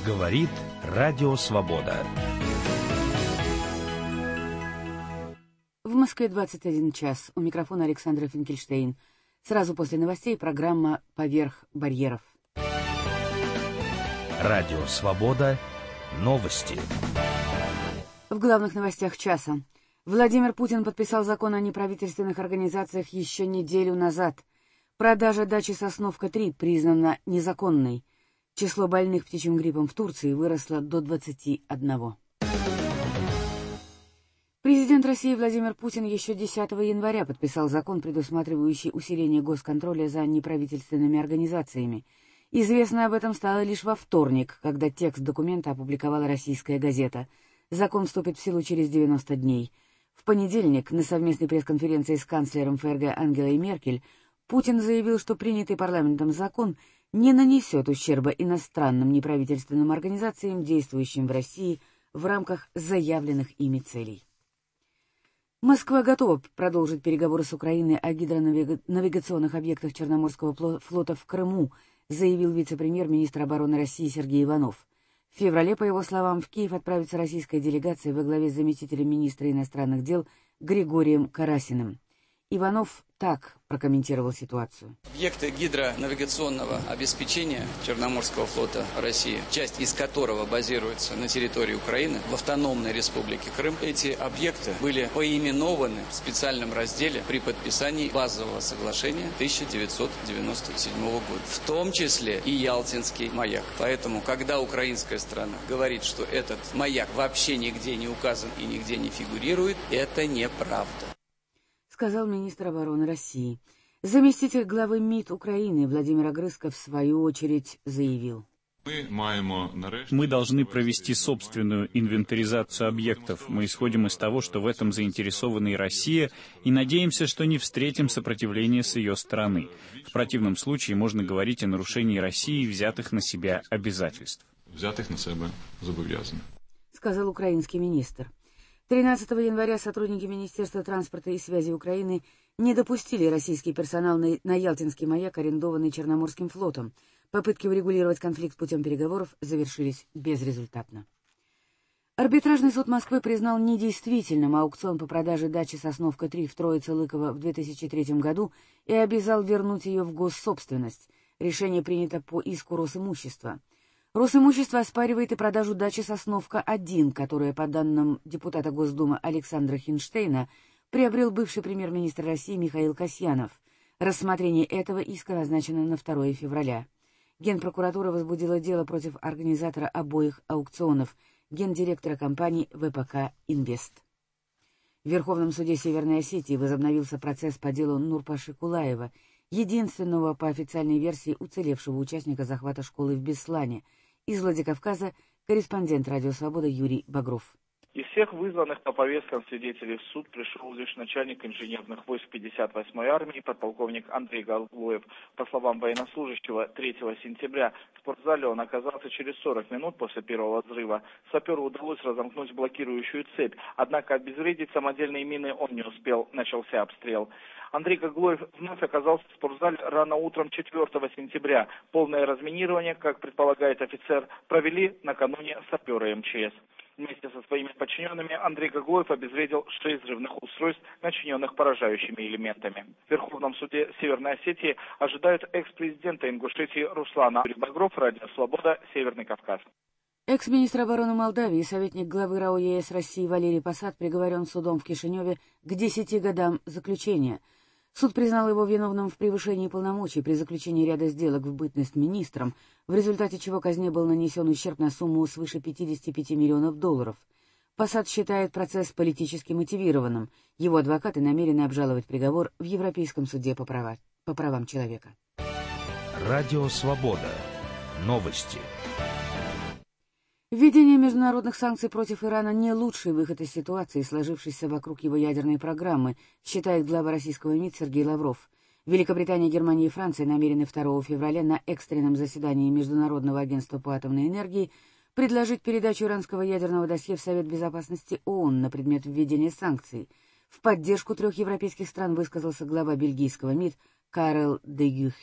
Говорит Радио Свобода. В Москве 21 час. У микрофона Александра Финкельштейн. Сразу после новостей программа «Поверх барьеров». Радио Свобода. Новости. В главных новостях часа. Владимир Путин подписал закон о неправительственных организациях еще неделю назад. Продажа дачи «Сосновка-3» признана незаконной. Число больных птичьим гриппом в Турции выросло до 21. Президент России Владимир Путин еще 10 января подписал закон, предусматривающий усиление госконтроля за неправительственными организациями. Известно об этом стало лишь во вторник, когда текст документа опубликовала российская газета. Закон вступит в силу через 90 дней. В понедельник на совместной пресс-конференции с канцлером ФРГ Ангелой Меркель Путин заявил, что принятый парламентом закон не нанесет ущерба иностранным неправительственным организациям, действующим в России в рамках заявленных ими целей. Москва готова продолжить переговоры с Украиной о гидронавигационных объектах Черноморского флота в Крыму, заявил вице-премьер-министр обороны России Сергей Иванов. В феврале, по его словам, в Киев отправится российская делегация во главе с заместителем министра иностранных дел Григорием Карасиным. Иванов так прокомментировал ситуацию. Объекты гидронавигационного обеспечения Черноморского флота России, часть из которого базируется на территории Украины, в автономной республике Крым, эти объекты были поименованы в специальном разделе при подписании базового соглашения 1997 года, в том числе и Ялтинский маяк. Поэтому, когда украинская сторона говорит, что этот маяк вообще нигде не указан и нигде не фигурирует, это неправда. Сказал министр обороны России. Заместитель главы МИД Украины Владимир Огрызко в свою очередь заявил. Мы должны провести собственную инвентаризацию объектов. Мы исходим из того, что в этом заинтересована и Россия, и надеемся, что не встретим сопротивления с ее стороны. В противном случае можно говорить о нарушении России взятых на себя обязательств. Сказал украинский министр. 13 января сотрудники Министерства транспорта и связи Украины не допустили российский персонал на Ялтинский маяк, арендованный Черноморским флотом. Попытки урегулировать конфликт путем переговоров завершились безрезультатно. Арбитражный суд Москвы признал недействительным аукцион по продаже дачи «Сосновка-3» в Троице-Лыково в 2003 году и обязал вернуть ее в госсобственность. Решение принято по иску Росимущества. Росимущество оспаривает и продажу дачи «Сосновка-1», которая, по данным депутата Госдумы Александра Хинштейна, приобрел бывший премьер-министр России Михаил Касьянов. Рассмотрение этого иска назначено на 2 февраля. Генпрокуратура возбудила дело против организатора обоих аукционов, гендиректора компании ВПК «Инвест». В Верховном суде Северной Осетии возобновился процесс по делу Нурпаши Кулаева, единственного по официальной версии уцелевшего участника захвата школы в Беслане. Из Владикавказа корреспондент «Радио Свобода» Юрий Багров. Из всех вызванных по повесткам свидетелей в суд пришел лишь начальник инженерных войск 58-й армии, подполковник Андрей Галуев. По словам военнослужащего, 3 сентября в спортзале он оказался через 40 минут после первого взрыва. Саперу удалось разомкнуть блокирующую цепь, однако обезвредить самодельные мины он не успел, начался обстрел. Андрей Гаглоев вновь оказался в спортзале рано утром 4 сентября. Полное разминирование, как предполагает офицер, провели накануне саперы МЧС. Вместе со своими подчиненными Андрей Гаглоев обезвредил 6 взрывных устройств, начиненных поражающими элементами. В Верховном суде Северной Осетии ожидают экс-президента Ингушетии Руслана. Юрий Багров, Радио Свобода, Северный Кавказ. Экс-министр обороны Молдавии и советник главы РАО ЕС России Валерий Посад приговорен судом в Кишиневе к 10 годам заключения. Суд признал его виновным в превышении полномочий при заключении ряда сделок в бытность министром, в результате чего казне был нанесен ущерб на сумму свыше 55 миллионов долларов. Посад считает процесс политически мотивированным. Его адвокаты намерены обжаловать приговор в Европейском суде по правам человека. Радио Свобода. Новости. Введение международных санкций против Ирана не лучший выход из ситуации, сложившейся вокруг его ядерной программы, считает глава российского МИД Сергей Лавров. Великобритания, Германия и Франция намерены 2 февраля на экстренном заседании Международного агентства по атомной энергии предложить передачу иранского ядерного досье в Совет Безопасности ООН на предмет введения санкций. В поддержку 3 европейских стран высказался глава бельгийского МИД Карел де Гюхт.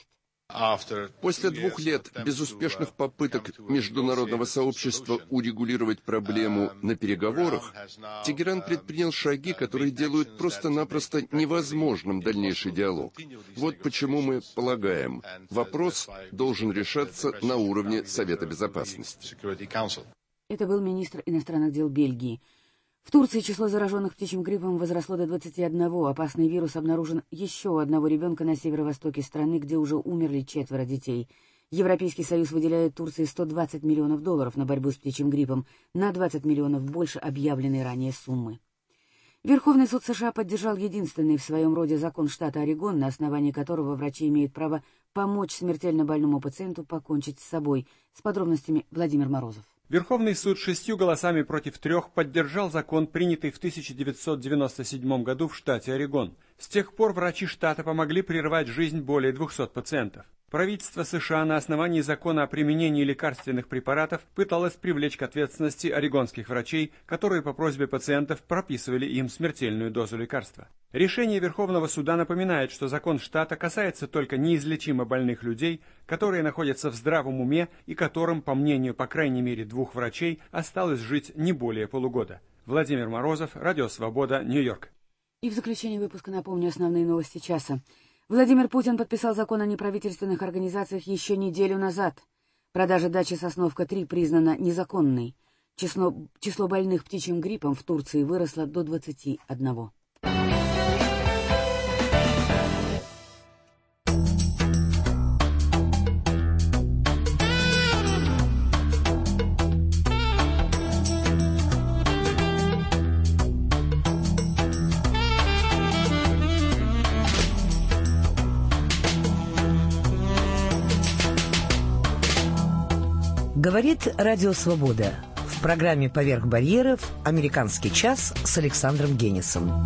После 2 лет безуспешных попыток международного сообщества урегулировать проблему на переговорах, Тегеран предпринял шаги, которые делают просто-напросто невозможным дальнейший диалог. Вот почему мы полагаем, вопрос должен решаться на уровне Совета Безопасности. Это был министр иностранных дел Бельгии. В Турции число зараженных птичьим гриппом возросло до 21. Опасный вирус обнаружен еще у одного ребенка на северо-востоке страны, где уже умерли 4 детей. Европейский Союз выделяет Турции $120 миллионов на борьбу с птичьим гриппом, на 20 миллионов больше объявленной ранее суммы. Верховный суд США поддержал единственный в своем роде закон штата Орегон, на основании которого врачи имеют право помочь смертельно больному пациенту покончить с собой. С подробностями Владимир Морозов. Верховный суд 6 голосами против 3 поддержал закон, принятый в 1997 году в штате Орегон. С тех пор врачи штата помогли прервать жизнь более 200 пациентов. Правительство США на основании закона о применении лекарственных препаратов пыталось привлечь к ответственности орегонских врачей, которые по просьбе пациентов прописывали им смертельную дозу лекарства. Решение Верховного суда напоминает, что закон штата касается только неизлечимо больных людей, которые находятся в здравом уме и которым, по мнению по крайней мере 2 врачей, осталось жить не более полугода. Владимир Морозов, Радио Свобода, Нью-Йорк. И в заключение выпуска напомню основные новости часа. Владимир Путин подписал закон о неправительственных организациях еще неделю назад. Продажа дачи «Сосновка-3» признана незаконной. Число больных птичьим гриппом в Турции выросло до 21. Говорит Радио Свобода. В программе «Поверх барьеров» «Американский час» с Александром Генисом.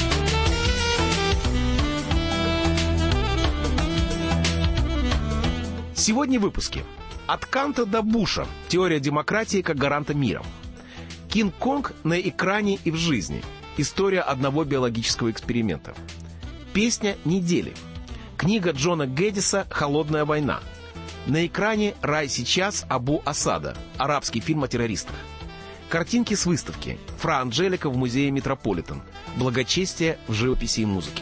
Сегодня в выпуске. От Канта до Буша. Теория демократии как гаранта мира. Кинг-Конг на экране и в жизни. История одного биологического эксперимента. Песня недели. Книга Джона Гэддиса «Холодная война». На экране «Рай сейчас» Абу Асада, арабский фильм о террористах. Картинки с выставки. Фра Анджелика в музее Метрополитен. Благочестие в живописи и музыке.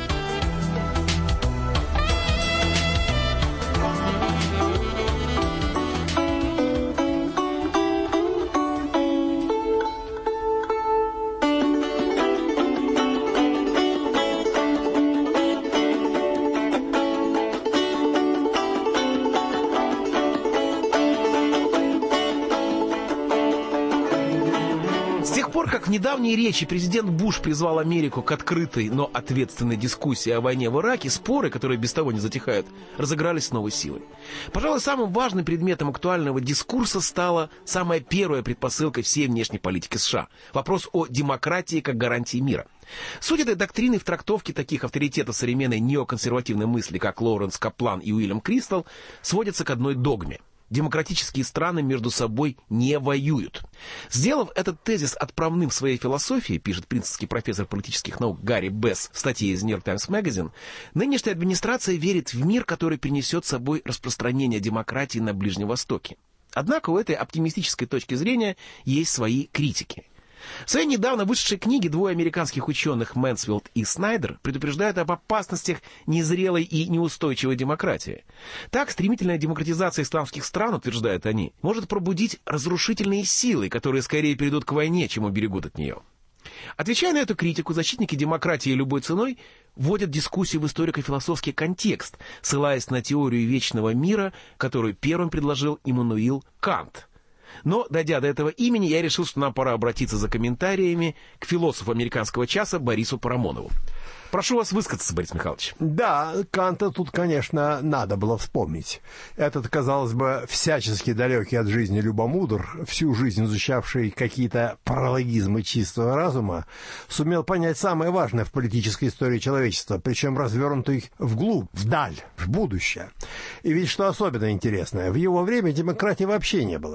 В недавней речи президент Буш призвал Америку к открытой, но ответственной дискуссии о войне в Ираке. Споры, которые без того не затихают, разыгрались с новой силой. Пожалуй, самым важным предметом актуального дискурса стала самая первая предпосылка всей внешней политики США – вопрос о демократии как гарантии мира. Суть этой доктрины в трактовке таких авторитетов современной неоконсервативной мысли, как Лоуренс Каплан и Уильям Кристал, сводится к одной догме. Демократические страны между собой не воюют. Сделав этот тезис отправным в своей философии, пишет принципский профессор политических наук Гарри Бесс в статье из New York Times Magazine, нынешняя администрация верит в мир, который принесет с собой распространение демократии на Ближнем Востоке. Однако у этой оптимистической точки зрения есть свои критики. В своей недавно вышедшей книге 2 американских ученых Мэнсфилд и Снайдер предупреждают об опасностях незрелой и неустойчивой демократии. Так, стремительная демократизация исламских стран, утверждают они, может пробудить разрушительные силы, которые скорее перейдут к войне, чем уберегут от нее. Отвечая на эту критику, защитники демократии любой ценой вводят дискуссию в историко-философский контекст, ссылаясь на теорию вечного мира, которую первым предложил Иммануил Кант. Но, дойдя до этого имени, я решил, что нам пора обратиться за комментариями к философу американского часа Борису Парамонову. Прошу вас высказаться, Борис Михайлович. Да, Канта тут, конечно, надо было вспомнить. Этот, казалось бы, всячески далекий от жизни любомудр, всю жизнь изучавший какие-то паралогизмы чистого разума, сумел понять самое важное в политической истории человечества, причем развернутый вглубь, вдаль, в будущее. И ведь что особенно интересное, в его время демократии вообще не было. Его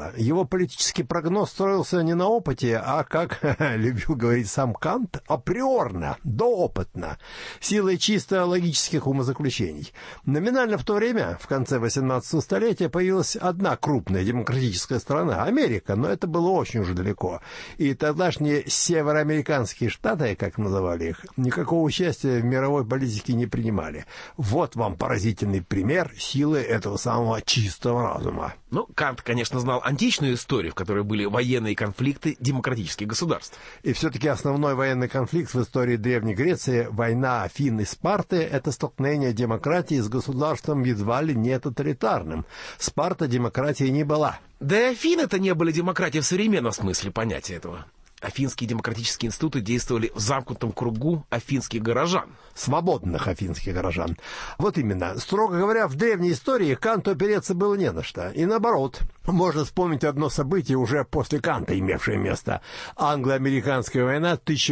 геополитический прогноз строился не на опыте, а, как любил говорить сам Кант, априорно, доопытно, силой чисто логических умозаключений. Номинально в то время, в конце 18 столетия, появилась одна крупная демократическая страна — Америка, но это было очень уже далеко. И тогдашние североамериканские штаты, как называли их, никакого участия в мировой политике не принимали. Вот вам поразительный пример силы этого самого чистого разума. Ну, Кант, конечно, знал античную историю, в которой были военные конфликты демократических государств. И все-таки основной военный конфликт в истории Древней Греции, война Афин и Спарты, это столкновение демократии с государством едва ли не тоталитарным. Спарта демократии не была. Да и Афины-то не были демократией в современном смысле понятия этого. Афинские демократические институты действовали в замкнутом кругу афинских горожан. Свободных афинских горожан. Вот именно. Строго говоря, в древней истории Канту опереться было не на что. И наоборот. Можно вспомнить одно событие, уже после Канта имевшее место. Англо-американская война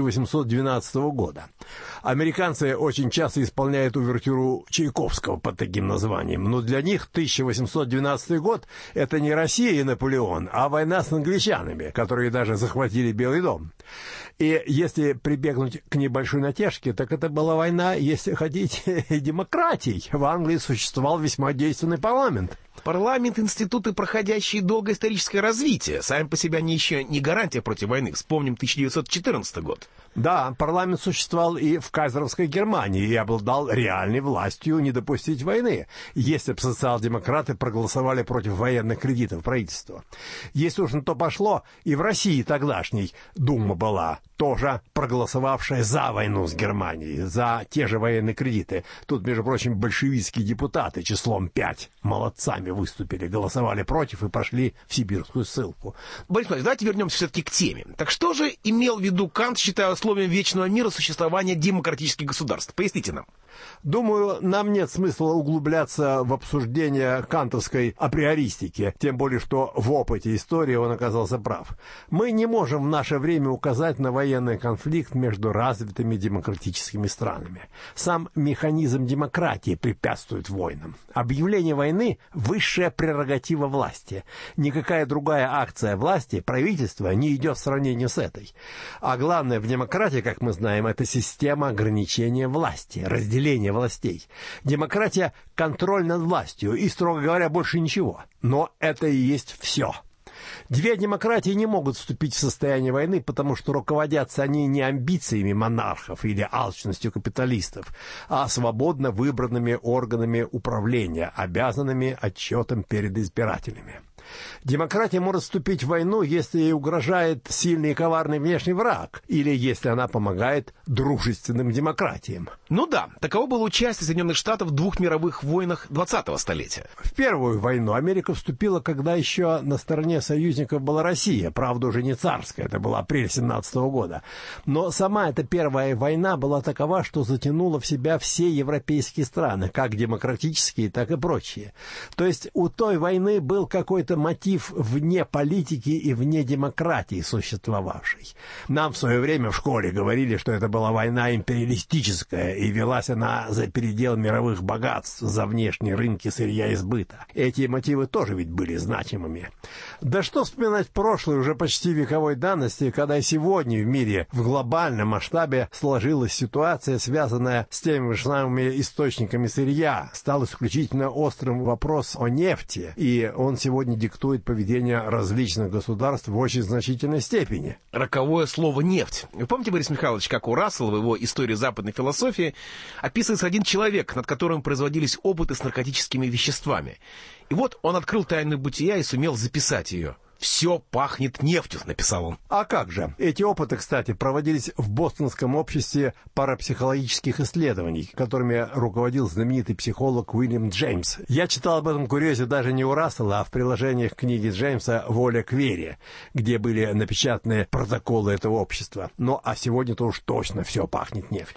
1812 года. Американцы очень часто исполняют увертюру Чайковского под таким названием. Но для них 1812 год — это не Россия и Наполеон, а война с англичанами, которые даже захватили Белый дом. И если прибегнуть к небольшой натяжке, так это была война, если хотите, демократий. В Англии существовал весьма действенный парламент. Парламент — институты, проходящие долгое историческое развитие. Сами по себе они еще не гарантия против войны. Вспомним 1914 год. Да, парламент существовал и в кайзеровской Германии и обладал реальной властью не допустить войны, если бы социал-демократы проголосовали против военных кредитов правительства. Если уж на то пошло, и в России тогдашней Дума была, тоже проголосовавшая за войну с Германией, за те же военные кредиты. Тут, между прочим, большевистские депутаты числом 5 молодцами выступили, голосовали против и пошли в сибирскую ссылку. Борис Николаевич, давайте вернемся все-таки к теме. Так что же имел в виду Кант, считая условием вечного мира существования демократических государств? Поясните нам. Думаю, нам нет смысла углубляться в обсуждение кантовской априористики, тем более, что в опыте истории он оказался прав. Мы не можем в наше время указать на военный конфликт между развитыми демократическими странами. Сам механизм демократии препятствует войнам. Объявление войны — высшая прерогатива власти. Никакая другая акция власти, правительства, не идет в сравнение с этой. А главное в демократии, как мы знаем, это система ограничения власти, разделения властей. Демократия — контроль над властью и, строго говоря, больше ничего. Но это и есть все. Две демократии не могут вступить в состояние войны, потому что руководятся они не амбициями монархов или алчностью капиталистов, а свободно выбранными органами управления, обязанными отчетом перед избирателями. Демократия может вступить в войну, если ей угрожает сильный и коварный внешний враг, или если она помогает дружественным демократиям. Ну да, таково было участие Соединенных Штатов в двух мировых войнах 20-го столетия. В Первую войну Америка вступила, когда еще на стороне союзников была Россия, правда уже не царская, это был апрель 17-го года. Но сама эта Первая война была такова, что затянула в себя все европейские страны, как демократические, так и прочие. То есть у той войны был какой-то мотив вне политики и вне демократии существовавшей. Нам в свое время в школе говорили, что это была война империалистическая, и велась она за передел мировых богатств, за внешние рынки сырья и сбыта. Эти мотивы тоже ведь были значимыми. Да что вспоминать прошлое уже почти вековой давности, когда сегодня в мире в глобальном масштабе сложилась ситуация, связанная с теми же самыми источниками сырья. Стал исключительно острым вопрос о нефти, и он сегодня диктует поведение различных государств в очень значительной степени. Роковое слово «нефть». Вы помните, Борис Михайлович, как у Рассела в его «Истории западной философии» описывается один человек, над которым производились опыты с наркотическими веществами. И вот он открыл тайну бытия и сумел записать ее. «Все пахнет нефтью», — написал он. А как же? Эти опыты, кстати, проводились в Бостонском обществе парапсихологических исследований, которыми руководил знаменитый психолог Уильям Джеймс. Я читал об этом курьезе даже не у Рассела, а в приложениях книги Джеймса «Воля к вере», где были напечатаны протоколы этого общества. Ну, а сегодня-то уж точно все пахнет нефтью.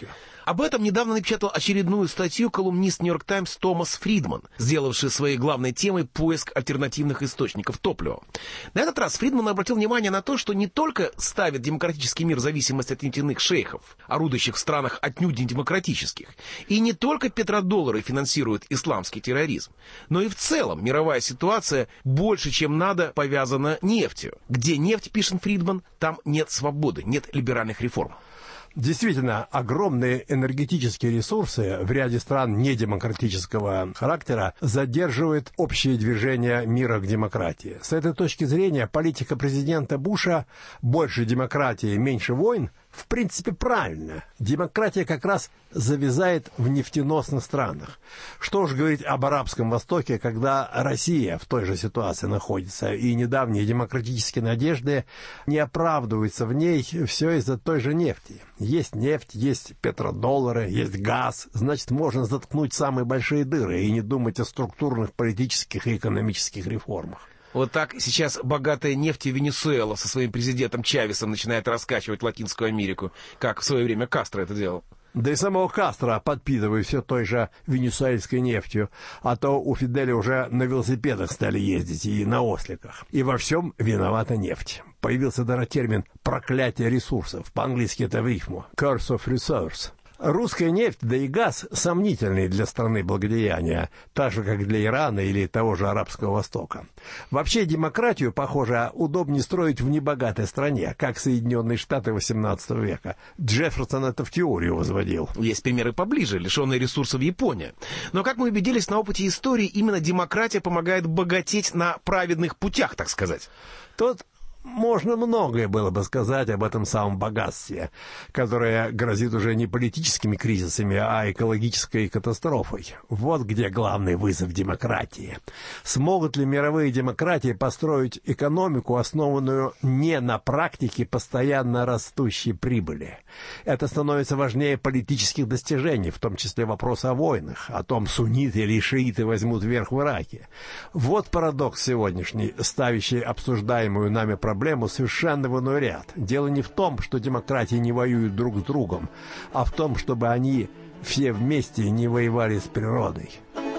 Об этом недавно напечатал очередную статью колумнист «Нью-Йорк Таймс» Томас Фридман, сделавший своей главной темой поиск альтернативных источников топлива. На этот раз Фридман обратил внимание на то, что не только ставит демократический мир в зависимость от нефтяных шейхов, орудующих в странах отнюдь не демократических, и не только петродоллары финансируют исламский терроризм, но и в целом мировая ситуация больше, чем надо, повязана нефтью. Где нефть, пишет Фридман, там нет свободы, нет либеральных реформ. Действительно, огромные энергетические ресурсы в ряде стран недемократического характера задерживают общее движение мира к демократии. С этой точки зрения политика президента Буша «больше демократии, меньше войн» в принципе правильно. Демократия как раз завязает в нефтеносных странах. Что уж говорить об Арабском Востоке, когда Россия в той же ситуации находится, и недавние демократические надежды не оправдываются в ней все из-за той же нефти. Есть нефть, есть петродоллары, есть газ, значит, можно заткнуть самые большие дыры и не думать о структурных политических и экономических реформах. Вот так сейчас богатая нефтью Венесуэла со своим президентом Чавесом начинает раскачивать Латинскую Америку, как в свое время Кастро это делал. Да и самого Кастро подпитывают все той же венесуэльской нефтью, а то у Фиделя уже на велосипедах стали ездить и на осликах. И во всем виновата нефть. Появился даже термин «проклятие ресурсов», по-английски это в рифму «curse of resource». Русская нефть, да и газ сомнительные для страны благодеяния, так же, как для Ирана или того же Арабского Востока. Вообще демократию, похоже, удобнее строить в небогатой стране, как Соединенные Штаты XVIII века. Джефферсон это в теорию возводил. Есть примеры поближе, лишенные ресурсов Япония. Но, как мы убедились на опыте истории, именно демократия помогает богатеть на праведных путях, так сказать. Тут можно многое было бы сказать об этом самом богатстве, которое грозит уже не политическими кризисами, а экологической катастрофой. Вот где главный вызов демократии. Смогут ли мировые демократии построить экономику, основанную не на практике постоянно растущей прибыли? Это становится важнее политических достижений, в том числе вопроса о войнах, о том, сунниты или шииты возьмут верх в Ираке. Вот парадокс сегодняшний, ставящий обсуждаемую нами проблему совершенно в иной ряд. Дело не в том, что демократии не воюют друг с другом, а в том, чтобы они все вместе не воевали с природой.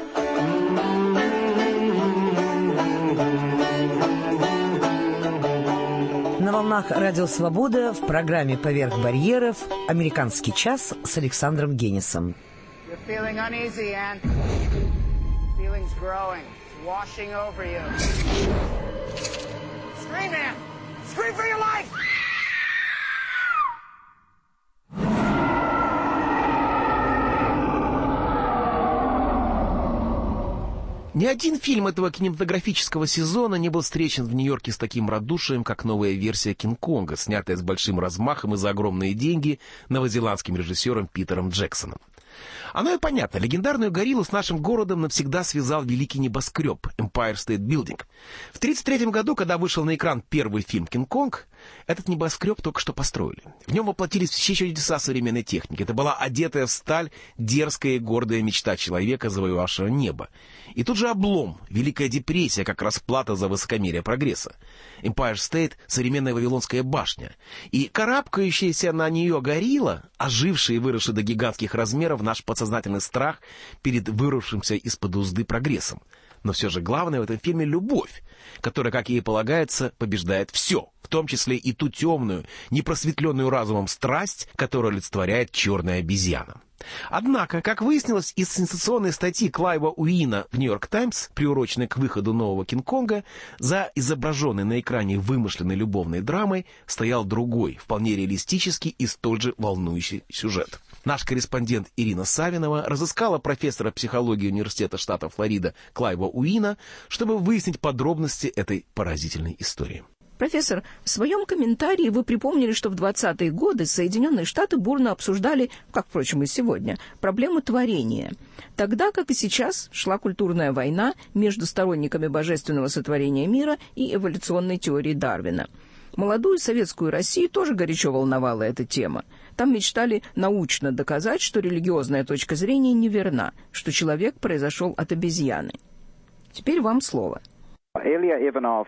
На волнах Радио Свобода в программе «Поверх барьеров» «Американский час» с Александром Генисом. Scream for your life! Ни один фильм этого кинематографического сезона не был встречен в Нью-Йорке с таким радушием, как новая версия «Кинг-Конга», снятая с большим размахом и за огромные деньги новозеландским режиссером Питером Джексоном. Оно и понятно. Легендарную гориллу с нашим городом навсегда связал великий небоскреб Empire State Building. В 1933 году, когда вышел на экран первый фильм «Кинг-Конг», этот небоскреб только что построили. В нем воплотились все чудеса современной техники. Это была одетая в сталь дерзкая и гордая мечта человека, завоевавшего небо. И тут же облом, Великая депрессия, как расплата за высокомерие прогресса. Empire State — современная Вавилонская башня. И карабкающаяся на нее горилла, ожившая и выросшая до гигантских размеров, наш подсознательный страх перед вырвавшимся из-под узды прогрессом. Но все же главное в этом фильме — любовь, которая, как ей полагается, побеждает все, в том числе и ту темную, непросветленную разумом страсть, которую олицетворяет черная обезьяна. Однако, как выяснилось из сенсационной статьи Клайва Уина в «Нью-Йорк Таймс», приуроченной к выходу нового «Кинг-Конга», за изображенной на экране вымышленной любовной драмой стоял другой, вполне реалистический и столь же волнующий сюжет. Наш корреспондент Ирина Савинова разыскала профессора психологии Университета штата Флорида Клайва Уина, чтобы выяснить подробности этой поразительной истории. Профессор, в своем комментарии вы припомнили, что в 20-е годы Соединенные Штаты бурно обсуждали, как, впрочем, и сегодня, проблему творения. Тогда, как и сейчас, шла культурная война между сторонниками божественного сотворения мира и эволюционной теории Дарвина. Молодую советскую Россию тоже горячо волновала эта тема. Там мечтали научно доказать, что религиозная точка зрения неверна, что человек произошел от обезьяны. Теперь вам слово. Ilya Ivanov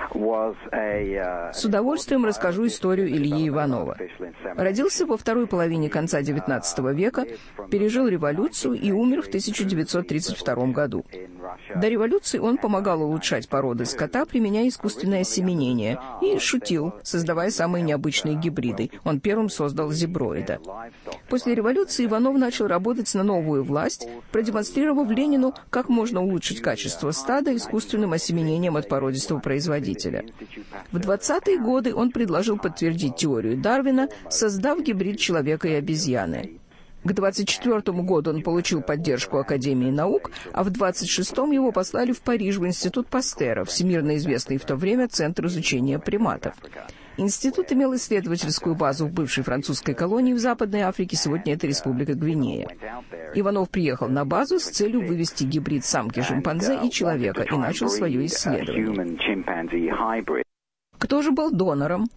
С удовольствием расскажу историю Ильи Иванова. Родился во второй половине конца XIX века, пережил революцию и умер в 1932 году. До революции он помогал улучшать породы скота, применяя искусственное осеменение, и шутил, создавая самые необычные гибриды. Он первым создал зеброида. После революции Иванов начал работать на новую власть, продемонстрировав Ленину, как можно улучшить качество стада искусственным осеменением от породистого производителя. В 20-е годы он предложил подтвердить теорию Дарвина, создав гибрид человека и обезьяны. К 1924 году он получил поддержку Академии наук, а в 1926 его послали в Париж в Институт Пастера, всемирно известный в то время Центр изучения приматов. Институт имел исследовательскую базу в бывшей французской колонии в Западной Африке, сегодня это Республика Гвинея. Иванов приехал на базу с целью вывести гибрид самки-шимпанзе и человека и начал свое исследование. Кто же был донором?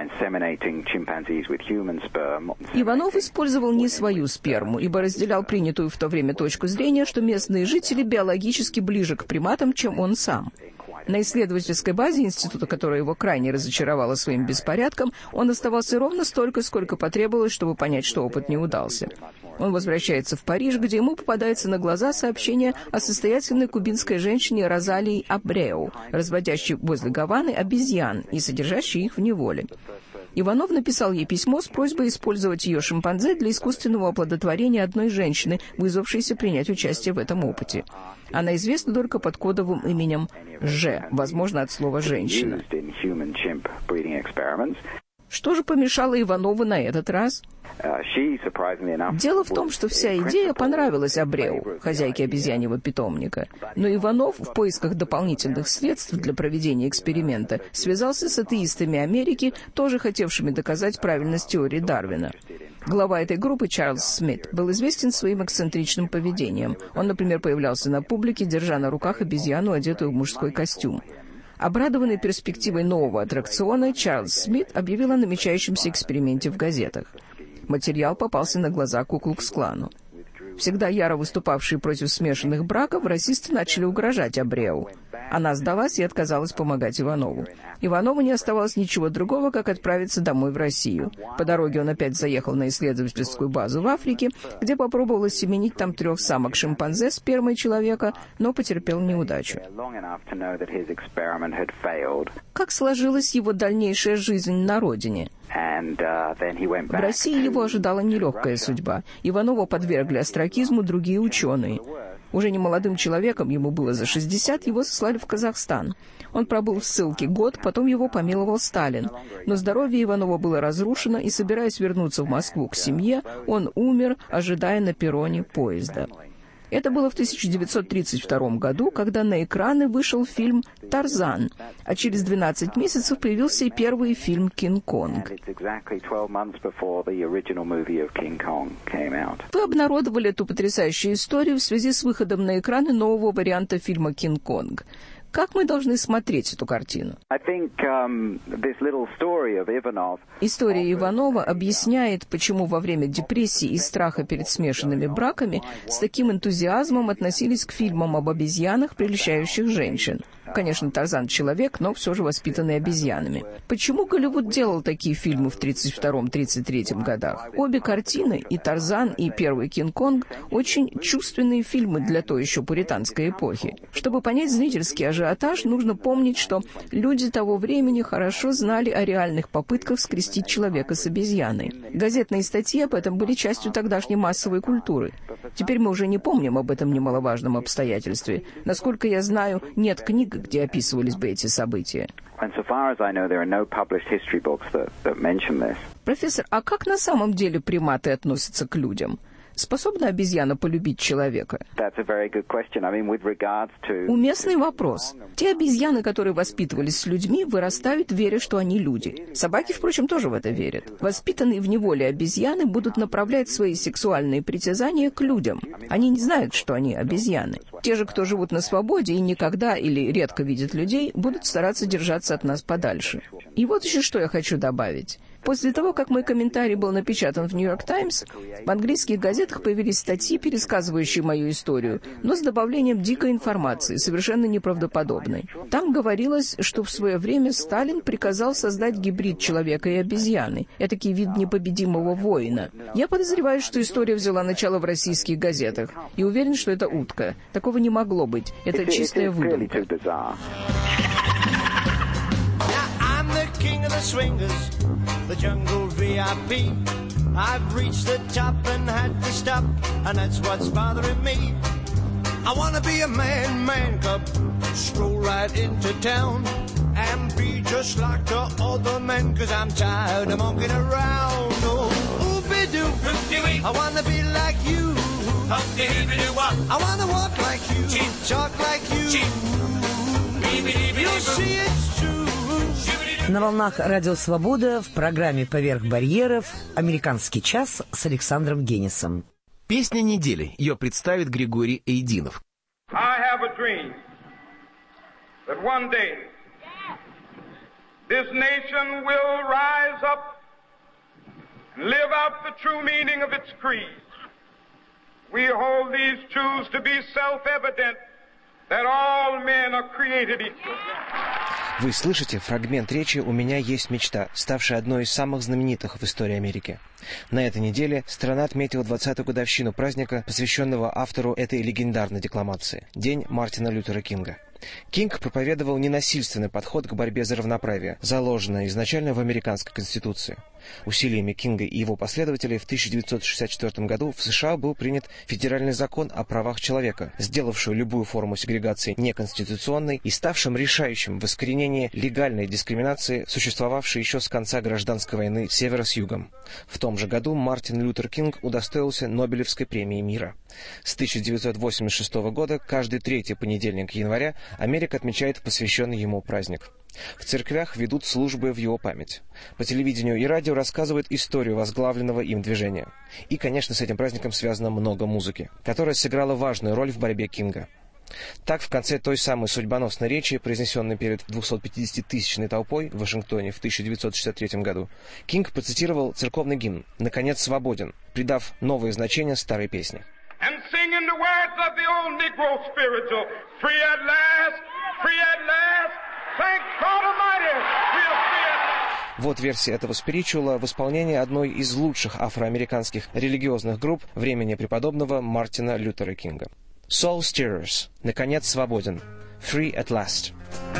Иванов использовал не свою сперму, ибо разделял принятую в то время точку зрения, что местные жители биологически ближе к приматам, чем он сам. На исследовательской базе института, которая его крайне разочаровала своим беспорядком, он оставался ровно столько, сколько потребовалось, чтобы понять, что опыт не удался. Он возвращается в Париж, где ему попадается на глаза сообщение о состоятельной кубинской женщине Розалии Абреу, разводящей возле Гаваны обезьян и содержащей их в неволе. Иванов написал ей письмо с просьбой использовать ее шимпанзе для искусственного оплодотворения одной женщины, вызвавшейся принять участие в этом опыте. Она известна только под кодовым именем Ж, возможно, от слова «женщина». Что же помешало Иванову на этот раз? Дело в том, что вся идея понравилась Абреу, хозяйке обезьяньего питомника. Но Иванов в поисках дополнительных средств для проведения эксперимента связался с атеистами Америки, тоже хотевшими доказать правильность теории Дарвина. Глава этой группы, Чарльз Смит, был известен своим эксцентричным поведением. Он, например, появлялся на публике, держа на руках обезьяну, одетую в мужской костюм. Обрадованный перспективой нового аттракциона, Чарльз Смит объявил о намечающемся эксперименте в газетах. Материал попался на глаза Ку-клукс-клану. Всегда яро выступавшие против смешанных браков, расисты начали угрожать Абреу. Она сдалась и отказалась помогать Иванову. Иванову не оставалось ничего другого, как отправиться домой в Россию. По дороге он опять заехал на исследовательскую базу в Африке, где попробовал осеменить там 3 самок-шимпанзе спермой человека, но потерпел неудачу. Как сложилась его дальнейшая жизнь на родине? В России его ожидала нелегкая судьба. Иванова подвергли остракизму другие ученые. Уже немолодым человеком, ему было за 60, его сослали в Казахстан. Он пробыл в ссылке год, потом его помиловал Сталин. Но здоровье Иванова было разрушено, и, собираясь вернуться в Москву к семье, он умер, ожидая на перроне поезда. Это было в 1932 году, когда на экраны вышел фильм «Тарзан», а через 12 месяцев появился и первый фильм «Кинг-Конг». Вы обнародовали эту потрясающую историю в связи с выходом на экраны нового варианта фильма «Кинг-Конг». Как мы должны смотреть эту картину? История Иванова объясняет, почему во время депрессии и страха перед смешанными браками с таким энтузиазмом относились к фильмам об обезьянах, прельщающих женщин. Конечно, Тарзан — человек, но все же воспитанный обезьянами. Почему Голливуд делал такие фильмы в 1932-1933 годах? Обе картины, и «Тарзан», и первый «Кинг-Конг», очень чувственные фильмы для той еще пуританской эпохи. Чтобы понять зрительский ажиотаж, нужно помнить, что люди того времени хорошо знали о реальных попытках скрестить человека с обезьяной. Газетные статьи об этом были частью тогдашней массовой культуры. Теперь мы уже не помним об этом немаловажном обстоятельстве. Насколько я знаю, нет книг, где описывались бы эти события. Профессор, а как на самом деле приматы относятся к людям? Способна обезьяна полюбить человека? Уместный вопрос. Те обезьяны, которые воспитывались с людьми, вырастают, веря, что они люди. Собаки, впрочем, тоже в это верят. Воспитанные в неволе обезьяны будут направлять свои сексуальные притязания к людям. Они не знают, что они обезьяны. Те же, кто живут на свободе и никогда или редко видят людей, будут стараться держаться от нас подальше. И вот еще что я хочу добавить. После того, как мой комментарий был напечатан в «Нью-Йорк Таймс», в английских газетах появились статьи, пересказывающие мою историю, но с добавлением дикой информации, совершенно неправдоподобной. Там говорилось, что в свое время Сталин приказал создать гибрид человека и обезьяны, этакий вид непобедимого воина. Я подозреваю, что история взяла начало в российских газетах, и уверен, что это утка. Такого не могло быть. Это чистая выдумка. King of the swingers, the jungle VIP. I've reached the top and had to stop, and that's what's bothering me. I wanna be a man cub, stroll right into town, and be just like the other men, 'cause I'm tired of monkeying around. Oh, oopie-doo, I wanna be like you. I wanna walk like you, talk like you. You'll see it's true. На волнах Радио Свобода в программе «Поверх барьеров» «Американский час» с Александром Генисом. Песня недели. Ее представит Григорий Эйдинов. I have a dream that one day this nation will rise up and live out the true meaning of its creed. We hold these truths to be self-evident that all men are created equal. Вы слышите фрагмент речи «У меня есть мечта», ставшей одной из самых знаменитых в истории Америки. На этой неделе страна отметила 20-ю годовщину праздника, посвященного автору этой легендарной декламации – День Мартина Лютера Кинга. Кинг проповедовал ненасильственный подход к борьбе за равноправие, заложенное изначально в американской конституции. Усилиями Кинга и его последователей в 1964 году в США был принят федеральный закон о правах человека, сделавший любую форму сегрегации неконституционной и ставшим решающим в искоренении легальной дискриминации, существовавшей еще с конца гражданской войны севера с югом. В том же году Мартин Лютер Кинг удостоился Нобелевской премии мира. С 1986 года каждый третий понедельник января Америка отмечает посвященный ему праздник. В церквях ведут службы в его память. По телевидению и радио рассказывают историю возглавленного им движения. И, конечно, с этим праздником связано много музыки, которая сыграла важную роль в борьбе Кинга. Так, в конце той самой судьбоносной речи, произнесенной перед 250-тысячной толпой в Вашингтоне в 1963 году, Кинг процитировал церковный гимн «Наконец свободен», придав новое значение старой песне. Вот версия этого спиричуала в исполнении одной из лучших афроамериканских религиозных групп времени преподобного Мартина Лютера Кинга. Soul Stirrers. Наконец свободен. Free at last.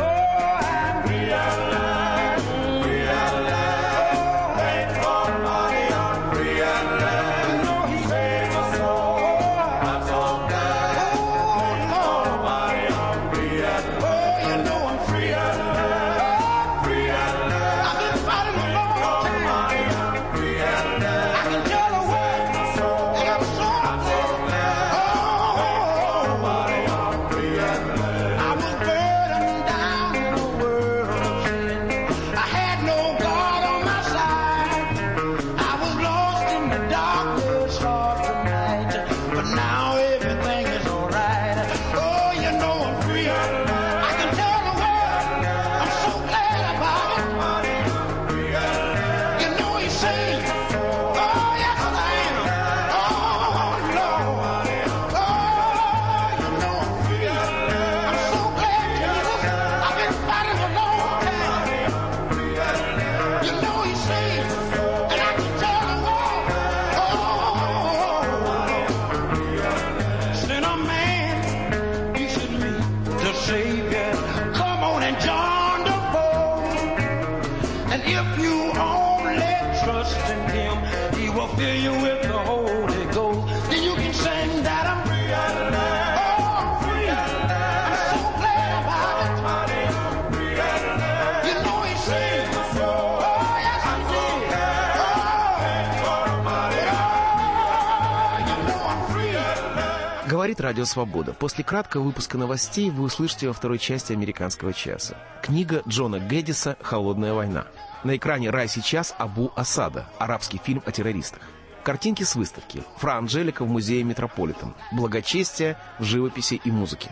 Говорит Радио Свобода. После краткого выпуска новостей вы услышите во второй части «Американского часа». Книга Джона Гэддиса «Холодная война». На экране «Рай сейчас» Абу Асада, арабский фильм о террористах. Картинки с выставки. Фра Анджелика в музее Метрополитен. Благочестие в живописи и музыке.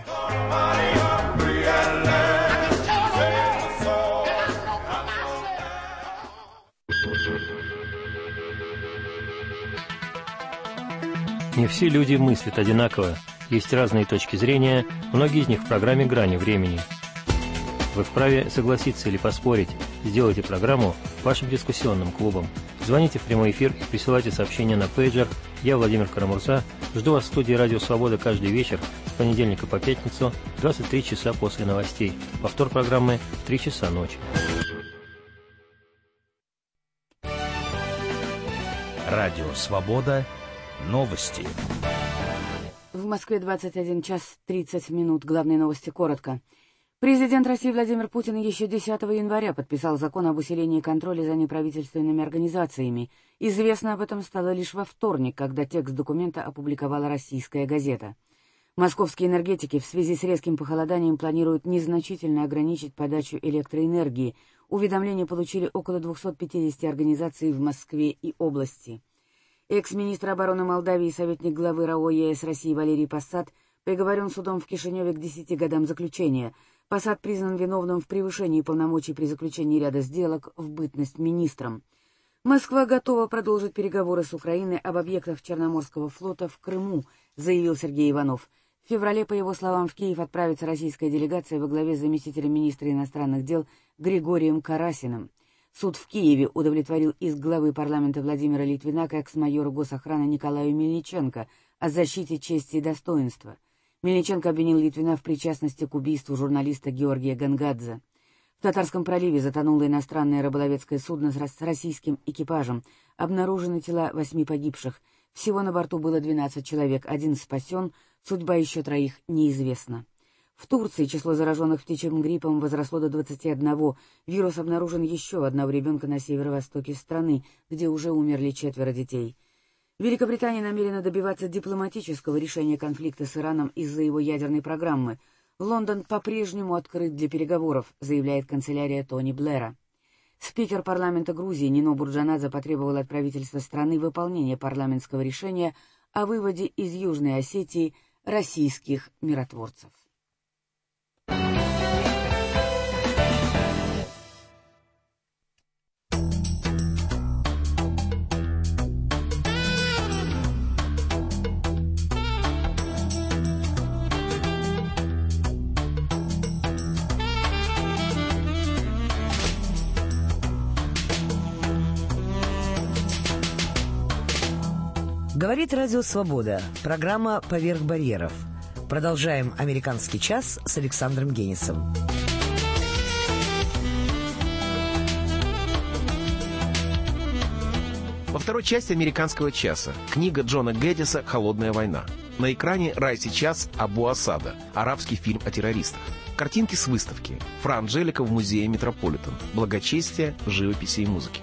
Не все люди мыслят одинаково, есть разные точки зрения, многие из них в программе «Грани времени». Вы вправе согласиться или поспорить. Сделайте программу вашим дискуссионным клубом. Звоните в прямой эфир и присылайте сообщения на пейджер. Я Владимир Карамурза. Жду вас в студии «Радио Свобода» каждый вечер с понедельника по пятницу, 23 часа после новостей. Повтор программы в 3 часа ночи. Радио Свобода. Новости. В Москве 21 час 30 минут. Главные новости коротко. Президент России Владимир Путин еще 10 января подписал закон об усилении контроля за неправительственными организациями. Известно об этом стало лишь во вторник, когда текст документа опубликовала «Российская газета». Московские энергетики в связи с резким похолоданием планируют незначительно ограничить подачу электроэнергии. Уведомления получили около 250 организаций в Москве и области. Экс-министр обороны Молдавии и советник главы РАО ЕС России Валерий Посад приговорен судом в Кишиневе к 10 годам заключения. Посад признан виновным в превышении полномочий при заключении ряда сделок в бытность министром. Москва готова продолжить переговоры с Украиной об объектах Черноморского флота в Крыму, заявил Сергей Иванов. В феврале, по его словам, в Киев отправится российская делегация во главе с заместителем министра иностранных дел Григорием Карасиным. Суд в Киеве удовлетворил иск главы парламента Владимира Литвина к экс-майору госохраны Николаю Мельниченко о защите чести и достоинства. Мельниченко обвинил Литвина в причастности к убийству журналиста Георгия Гангадзе. В Татарском проливе затонуло иностранное рыболовецкое судно с российским экипажем. Обнаружены тела 8 погибших. Всего на борту было 12 человек, 1 спасен, судьба еще 3 неизвестна. В Турции число зараженных птичьим гриппом возросло до 21. Вирус обнаружен еще у одного ребенка на северо-востоке страны, где уже умерли 4 детей. Великобритания намерена добиваться дипломатического решения конфликта с Ираном из-за его ядерной программы. Лондон по-прежнему открыт для переговоров, заявляет канцелярия Тони Блэра. Спикер парламента Грузии Нино Бурджанадзе потребовал от правительства страны выполнения парламентского решения о выводе из Южной Осетии российских миротворцев. Говорит Радио Свобода. Программа «Поверх барьеров». Продолжаем «Американский час» с Александром Генисом. Во второй части «Американского часа» книга Джона Гэддиса «Холодная война». На экране «Рай сейчас» Абу Асада, арабский фильм о террористах. Картинки с выставки. Фра Анджелика в музее Метрополитен. Благочестие в живописи и музыке.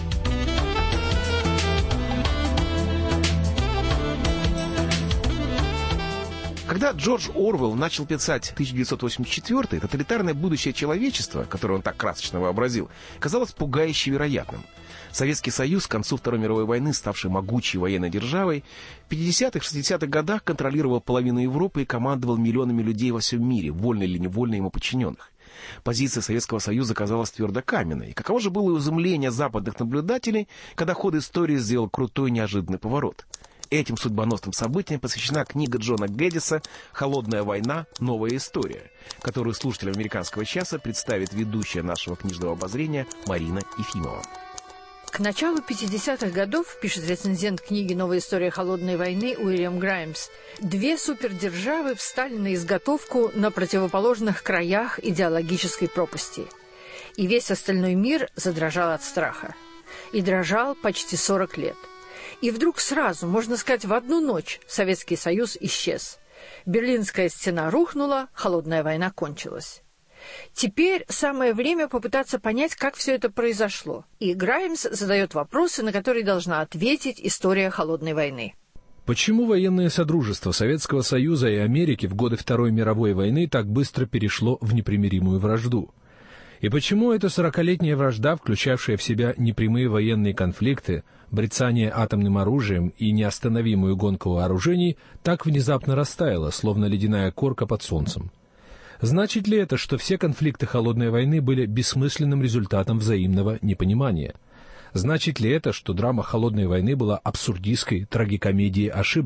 Когда Джордж Оруэлл начал писать 1984, тоталитарное будущее человечества, которое он так красочно вообразил, казалось пугающе вероятным. Советский Союз, к концу Второй мировой войны, ставший могучей военной державой, в 50-60-х годах контролировал половину Европы и командовал миллионами людей во всем мире, вольно или невольно ему подчиненных. Позиция Советского Союза казалась твердо каменной. И каково же было изумление западных наблюдателей, когда ход истории сделал крутой неожиданный поворот. Этим судьбоносным событиям посвящена книга Джона Гэддиса «Холодная война. Новая история», которую слушателям «Американского часа» представит ведущая нашего книжного обозрения Марина Ефимова. К началу 50-х годов, пишет рецензент книги «Новая история холодной войны» Уильям Граймс, 2 супердержавы встали на изготовку на противоположных краях идеологической пропасти. И весь остальной мир задрожал от страха. И дрожал почти 40 лет. И вдруг сразу, можно сказать, в одну ночь Советский Союз исчез. Берлинская стена рухнула, холодная война кончилась. Теперь самое время попытаться понять, как все это произошло. И Граймс задает вопросы, на которые должна ответить история холодной войны. Почему военное содружество Советского Союза и Америки в годы Второй мировой войны так быстро перешло в непримиримую вражду? И почему эта 40-летняя вражда, включавшая в себя непрямые военные конфликты, брецание атомным оружием и неостановимую гонку вооружений, так внезапно растаяла, словно ледяная корка под солнцем? Значит ли это, что все конфликты Холодной войны были бессмысленным результатом взаимного непонимания? Значит ли это, что драма Холодной войны была абсурдистской трагикомедией ошибок?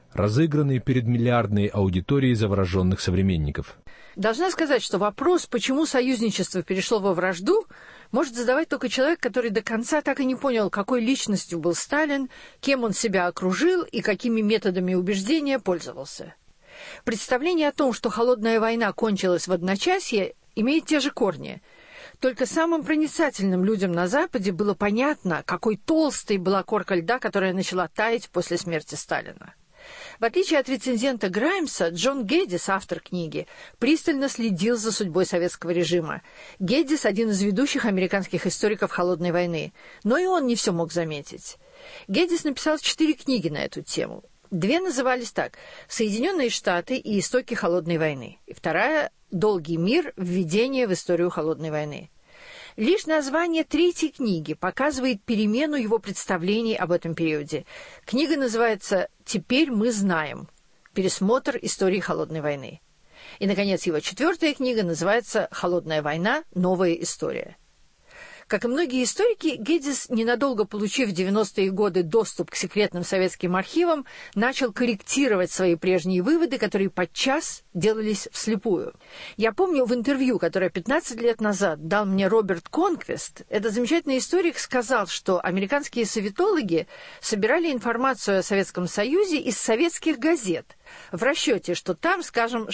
разыгранный перед миллиардной аудиторией завороженных современников. Должна сказать, что вопрос, почему союзничество перешло во вражду, может задавать только человек, который до конца так и не понял, какой личностью был Сталин, кем он себя окружил и какими методами убеждения пользовался. Представление о том, что холодная война кончилась в одночасье, имеет те же корни. Только самым проницательным людям на Западе было понятно, какой толстой была корка льда, которая начала таять после смерти Сталина. В отличие от рецензента Граймса, Джон Геддис, автор книги, пристально следил за судьбой советского режима. Геддис – один из ведущих американских историков холодной войны, но и он не все мог заметить. Геддис написал 4 книги на эту тему. 2 назывались так: «Соединенные Штаты и истоки холодной войны», и 2 «Долгий мир. Введение в историю холодной войны». Лишь название 3-й книги показывает перемену его представлений об этом периоде. Книга называется «Теперь мы знаем. Пересмотр истории холодной войны». И, наконец, его 4-я книга называется «Холодная война. Новая история». Как и многие историки, Геддис, ненадолго получив в 90-е годы доступ к секретным советским архивам, начал корректировать свои прежние выводы, которые подчас делались вслепую. Я помню в интервью, которое 15 лет назад дал мне Роберт Конквест, этот замечательный историк сказал, что американские советологи собирали информацию о Советском Союзе из советских газет в расчете, что там, скажем,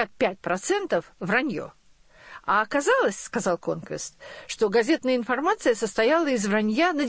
65% вранье. А оказалось, сказал Конквест, что газетная информация состояла из вранья на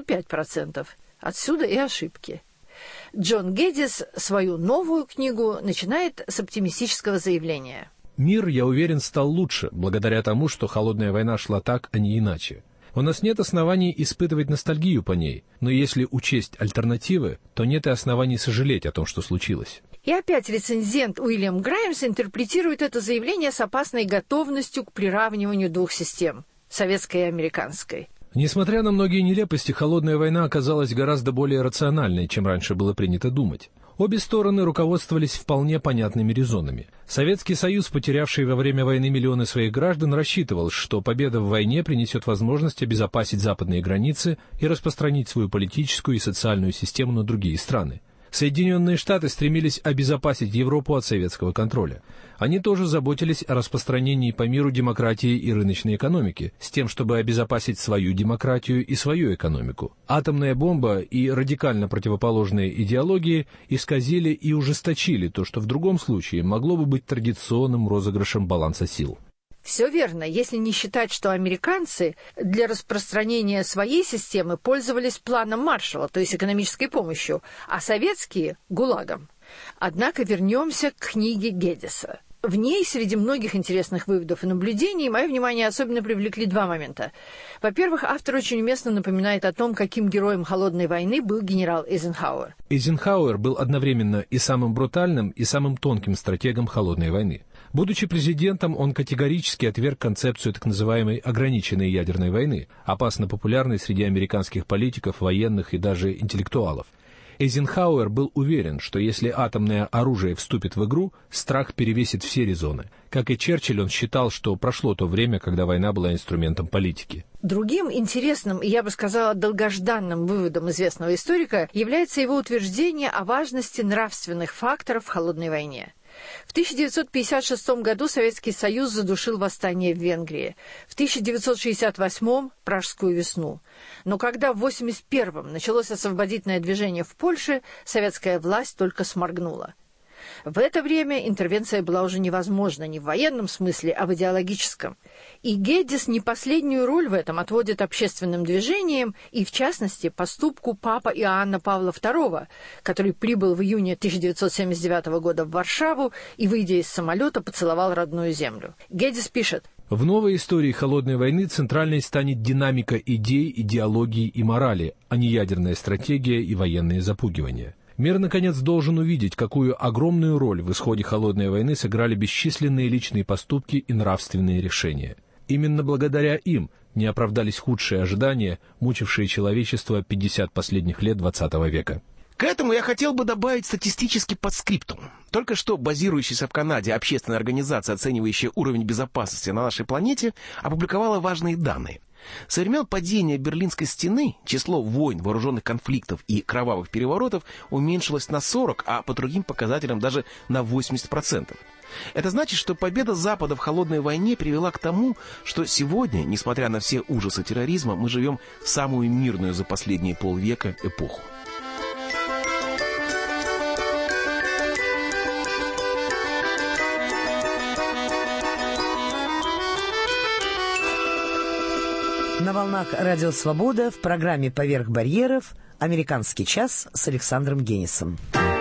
95%. Отсюда и ошибки. Джон Геддис свою новую книгу начинает с оптимистического заявления. Мир, я уверен, стал лучше, благодаря тому, что холодная война шла так, а не иначе. У нас нет оснований испытывать ностальгию по ней, но если учесть альтернативы, то нет и оснований сожалеть о том, что случилось. И опять рецензент Уильям Граймс интерпретирует это заявление с опасной готовностью к приравниванию 2 систем – советской и американской. Несмотря на многие нелепости, холодная война оказалась гораздо более рациональной, чем раньше было принято думать. Обе стороны руководствовались вполне понятными резонами. Советский Союз, потерявший во время войны миллионы своих граждан, рассчитывал, что победа в войне принесет возможность обезопасить западные границы и распространить свою политическую и социальную систему на другие страны. Соединенные Штаты стремились обезопасить Европу от советского контроля. Они тоже заботились о распространении по миру демократии и рыночной экономики, с тем, чтобы обезопасить свою демократию и свою экономику. Атомная бомба и радикально противоположные идеологии исказили и ужесточили то, что в другом случае могло бы быть традиционным розыгрышем баланса сил. Все верно, если не считать, что американцы для распространения своей системы пользовались планом Маршалла, то есть экономической помощью, а советские – ГУЛАГом. Однако вернемся к книге Геддиса. В ней, среди многих интересных выводов и наблюдений, мое внимание особенно привлекли 2 момента. Во-первых, автор очень уместно напоминает о том, каким героем холодной войны был генерал Эйзенхауэр. Эйзенхауэр был одновременно и самым брутальным, и самым тонким стратегом холодной войны. Будучи президентом, он категорически отверг концепцию так называемой ограниченной ядерной войны, опасно популярной среди американских политиков, военных и даже интеллектуалов. Эйзенхауэр был уверен, что если атомное оружие вступит в игру, страх перевесит все резоны. Как и Черчилль, он считал, что прошло то время, когда война была инструментом политики. Другим интересным и, я бы сказала, долгожданным выводом известного историка является его утверждение о важности нравственных факторов в холодной войне. В 1956 году Советский Союз задушил восстание в Венгрии, в 1968-м – Пражскую весну. Но когда в 1981-м началось освободительное движение в Польше, советская власть только сморгнула. В это время интервенция была уже невозможна не в военном смысле, а в идеологическом. И Геддис не последнюю роль в этом отводит общественным движениям и, в частности, поступку папы Иоанна Павла II, который прибыл в июне 1979 года в Варшаву и, выйдя из самолета, поцеловал родную землю. Геддис пишет: «В новой истории холодной войны центральной станет динамика идей, идеологии и морали, а не ядерная стратегия и военные запугивания. Мир, наконец, должен увидеть, какую огромную роль в исходе холодной войны сыграли бесчисленные личные поступки и нравственные решения. Именно благодаря им не оправдались худшие ожидания, мучившие человечество 50 последних лет XX века». К этому я хотел бы добавить статистический подскриптум. Только что базирующаяся в Канаде общественная организация, оценивающая уровень безопасности на нашей планете, опубликовала важные данные. Со времен падения Берлинской стены число войн, вооруженных конфликтов и кровавых переворотов уменьшилось на 40%, а по другим показателям даже на 80%. Это значит, что победа Запада в холодной войне привела к тому, что сегодня, несмотря на все ужасы терроризма, мы живем в самую мирную за последние полвека эпоху. На волнах Радио Свобода в программе «Поверх барьеров» «Американский час» с Александром Генисом.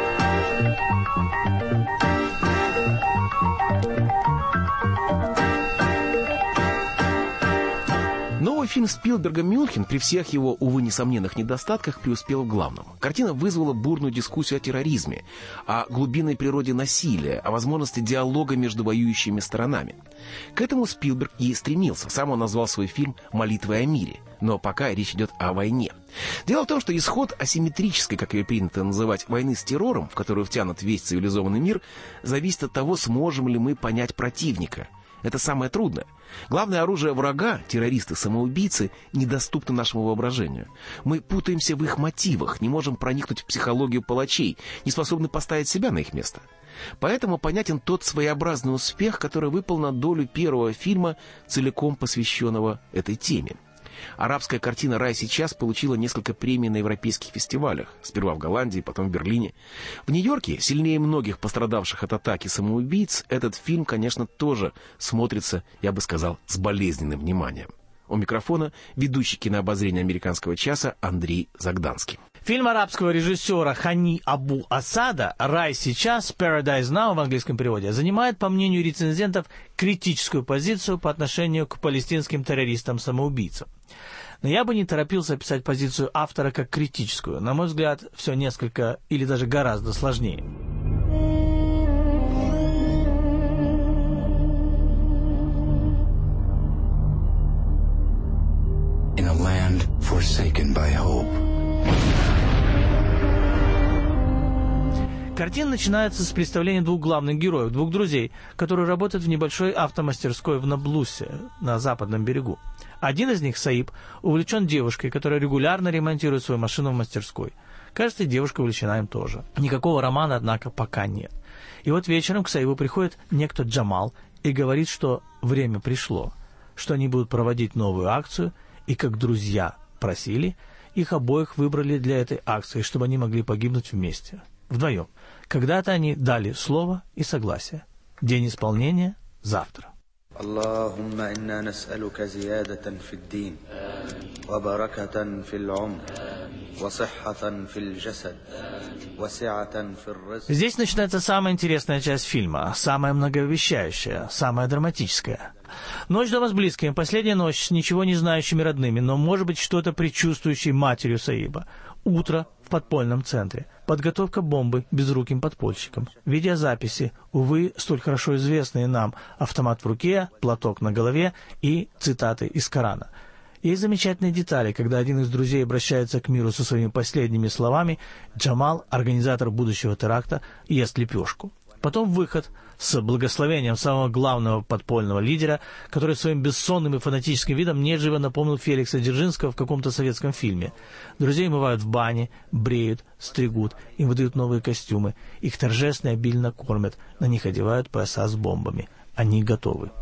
Новый фильм Спилберга «Мюнхен» при всех его, увы, несомненных недостатках преуспел в главном. Картина вызвала бурную дискуссию о терроризме, о глубинной природе насилия, о возможности диалога между воюющими сторонами. К этому Спилберг и стремился. Сам он назвал свой фильм «Молитвой о мире». Но пока речь идет о войне. Дело в том, что исход асимметрической, как ее принято называть, войны с террором, в которую втянут весь цивилизованный мир, зависит от того, сможем ли мы понять противника. Это самое трудное. Главное оружие врага, террористы-самоубийцы, недоступно нашему воображению. Мы путаемся в их мотивах, не можем проникнуть в психологию палачей, не способны поставить себя на их место. Поэтому понятен тот своеобразный успех, который выпал на долю первого фильма, целиком посвященного этой теме. Арабская картина «Рай сейчас» получила несколько премий на европейских фестивалях. Сперва в Голландии, потом в Берлине. В Нью-Йорке, сильнее многих пострадавших от атаки самоубийц, этот фильм, конечно, тоже смотрится, я бы сказал, с болезненным вниманием. У микрофона ведущий кинообозрения «Американского часа» Андрей Загданский. Фильм арабского режиссера Хани Абу Асада «Рай сейчас», Paradise Now в английском переводе, занимает, по мнению рецензентов, критическую позицию по отношению к палестинским террористам-самоубийцам. Но я бы не торопился описать позицию автора как критическую. На мой взгляд, все несколько или даже гораздо сложнее. In a land forsaken by hope. Картина начинается с представления двух главных героев, двух друзей, которые работают в небольшой автомастерской в Наблусе, на западном берегу. Один из них, Саиб, увлечен девушкой, которая регулярно ремонтирует свою машину в мастерской. Кажется, девушка увлечена им тоже. Никакого романа, однако, пока нет. И вот вечером к Саибу приходит некто Джамал и говорит, что время пришло, что они будут проводить новую акцию, и как друзья просили, их обоих выбрали для этой акции, чтобы они могли погибнуть вместе. Вдвоем. Когда-то они дали слово и согласие. День исполнения – завтра. اللهم إنا نسألك زيادة في الدين وبركة في العمر وصحة في الجسد وسعة في الرزق. Здесь начинается самая интересная часть фильма, самая многообещающая, самая драматическая. Ночь дома с близкими, последняя ночь с ничего не знающими родными, но, может быть, что-то предчувствующей матерью Саиба. Утро в подпольном центре. Подготовка бомбы безруким подпольщикам. Видеозаписи, увы, столь хорошо известные нам. Автомат в руке, платок на голове и цитаты из Корана. Есть замечательные детали, когда один из друзей обращается к миру со своими последними словами. Джамал, организатор будущего теракта, ест лепешку. Потом выход с благословением самого главного подпольного лидера, который своим бессонным и фанатическим видом мне живо напомнил Феликса Дзержинского в каком-то советском фильме. Друзей мывают в бане, бреют, стригут, им выдают новые костюмы, их торжественно и обильно кормят, на них одевают пояса с бомбами. Они готовы.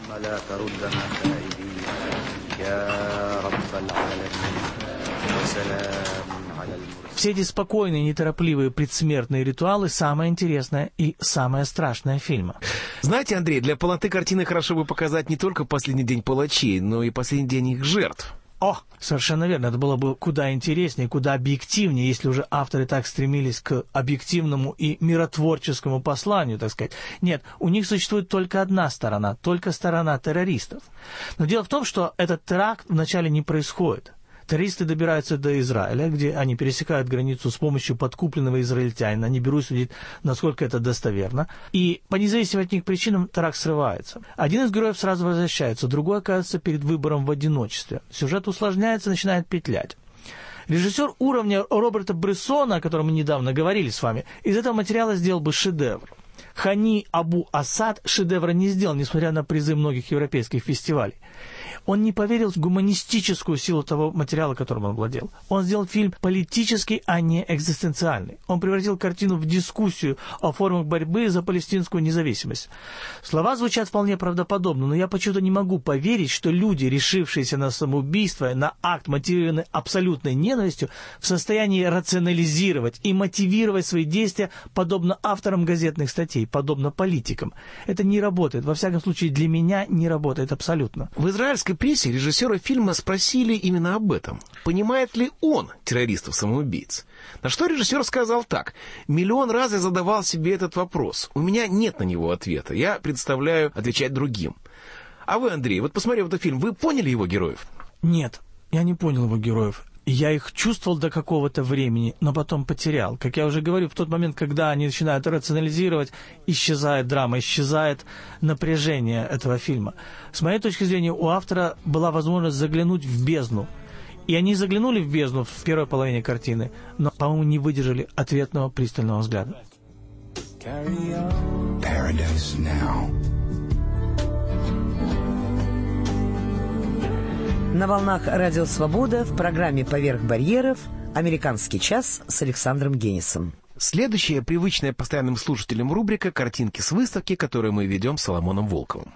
Все эти спокойные, неторопливые предсмертные ритуалы – самое интересное и самое страшное фильма. Знаете, Андрей, для полноты картины хорошо бы показать не только последний день палачей, но и последний день их жертв. О, совершенно верно. Это было бы куда интереснее, куда объективнее, если уже авторы так стремились к объективному и миротворческому посланию, так сказать. Нет, у них существует только одна сторона, только сторона террористов. Но дело в том, что этот теракт вначале не происходит. Террористы добираются до Израиля, где они пересекают границу с помощью подкупленного израильтянина. Не берусь судить, насколько это достоверно. И по независимым от них причинам теракт срывается. Один из героев сразу возвращается, другой оказывается перед выбором в одиночестве. Сюжет усложняется, начинает петлять. Режиссер уровня Роберта Брессона, о котором мы недавно говорили с вами, из этого материала сделал бы шедевр. Хани Абу Асад шедевра не сделал, несмотря на призы многих европейских фестивалей. Он не поверил в гуманистическую силу того материала, которым он владел. Он сделал фильм политический, а не экзистенциальный. Он превратил картину в дискуссию о формах борьбы за палестинскую независимость. Слова звучат вполне правдоподобно, но я почему-то не могу поверить, что люди, решившиеся на самоубийство, на акт, мотивированный абсолютной ненавистью, в состоянии рационализировать и мотивировать свои действия подобно авторам газетных статей, подобно политикам. Это не работает. Во всяком случае, для меня не работает абсолютно. В израильской прессе режиссера фильма спросили именно об этом. Понимает ли он террористов-самоубийц? На что режиссер сказал так: «Миллион раз я задавал себе этот вопрос. У меня нет на него ответа. Я представляю отвечать другим». А вы, Андрей, вот посмотрев этот фильм, вы поняли его героев? Нет, я не понял его героев. Я их чувствовал до какого-то времени, но потом потерял. Как я уже говорю, в тот момент, когда они начинают рационализировать, исчезает драма, исчезает напряжение этого фильма. С моей точки зрения, у автора была возможность заглянуть в бездну. И они заглянули в бездну в первой половине картины, но, по-моему, не выдержали ответного пристального взгляда. На волнах «Радио Свобода» в программе «Поверх барьеров» «Американский час» с Александром Генисом. Следующая, привычная постоянным слушателям рубрика «Картинки с выставки», которую мы ведем с Соломоном Волковым.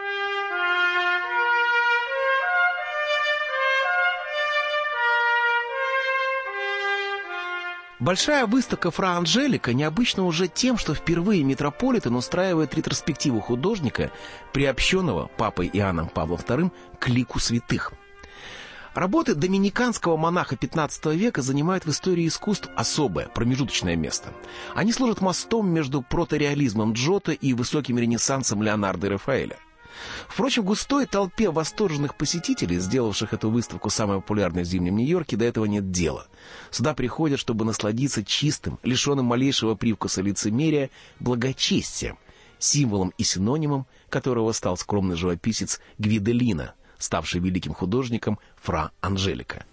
Большая выставка «Фра Анжелика» необычна уже тем, что впервые Метрополитен устраивает ретроспективу художника, приобщенного папой Иоанном Павлом II к лику святых. Работы доминиканского монаха XV века занимают в истории искусств особое, промежуточное место. Они служат мостом между протореализмом Джотто и высоким ренессансом Леонардо и Рафаэля. Впрочем, в густой толпе восторженных посетителей, сделавших эту выставку самой популярной в зимнем Нью-Йорке, до этого нет дела. Сюда приходят, чтобы насладиться чистым, лишенным малейшего привкуса лицемерия, благочестием, символом и синонимом которого стал скромный живописец Гвиделлино, ставший великим художником Фра Анжелика.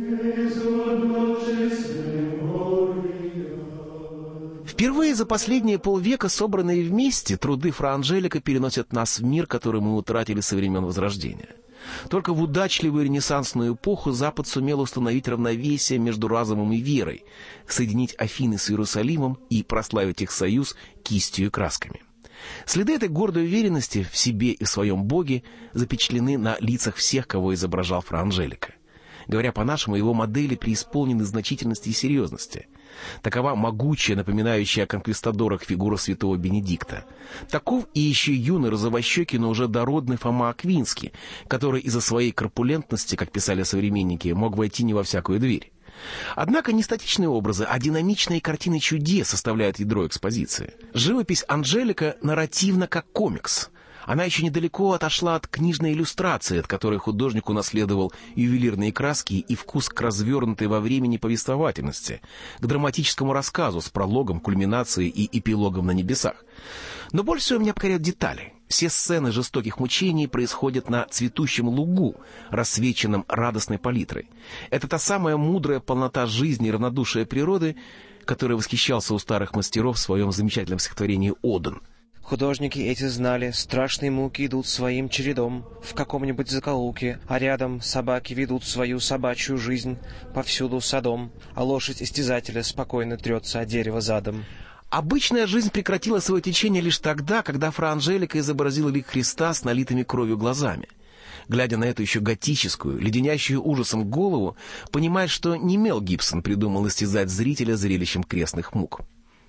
Впервые за последние полвека собранные вместе труды Фра Анжелика переносят нас в мир, который мы утратили со времен Возрождения. Только в удачливую ренессансную эпоху Запад сумел установить равновесие между разумом и верой, соединить Афины с Иерусалимом и прославить их союз кистью и красками. Следы этой гордой уверенности в себе и в своем Боге запечатлены на лицах всех, кого изображал Фра Анжелика. Говоря по-нашему, его модели преисполнены значительности и серьезности. Такова могучая, напоминающая о конквистадорах фигура святого Бенедикта. Таков и еще юный розовощекий, но уже дородный Фома Аквинский, который из-за своей корпулентности, как писали современники, мог войти не во всякую дверь. Однако не статичные образы, а динамичные картины чудес составляют ядро экспозиции. Живопись Анжелика нарративна как комикс. Она еще недалеко отошла от книжной иллюстрации, от которой художник унаследовал ювелирные краски и вкус к развернутой во времени повествовательности, к драматическому рассказу с прологом, кульминацией и эпилогом на небесах. Но больше всего меня покоряют детали. Все сцены жестоких мучений происходят на цветущем лугу, рассвеченном радостной палитрой. Это та самая мудрая полнота жизни и равнодушие природы, которой восхищался у старых мастеров в своем замечательном стихотворении «Оден». Художники эти знали, страшные муки идут своим чередом в каком-нибудь закоулке, а рядом собаки ведут свою собачью жизнь, повсюду садом, а лошадь истязателя спокойно трется о дерево задом. Обычная жизнь прекратила свое течение лишь тогда, когда Фра Анжелика изобразила лик Христа с налитыми кровью глазами. Глядя на эту еще готическую, леденящую ужасом голову, понимаешь, что не Мел Гибсон придумал истязать зрителя зрелищем крестных мук.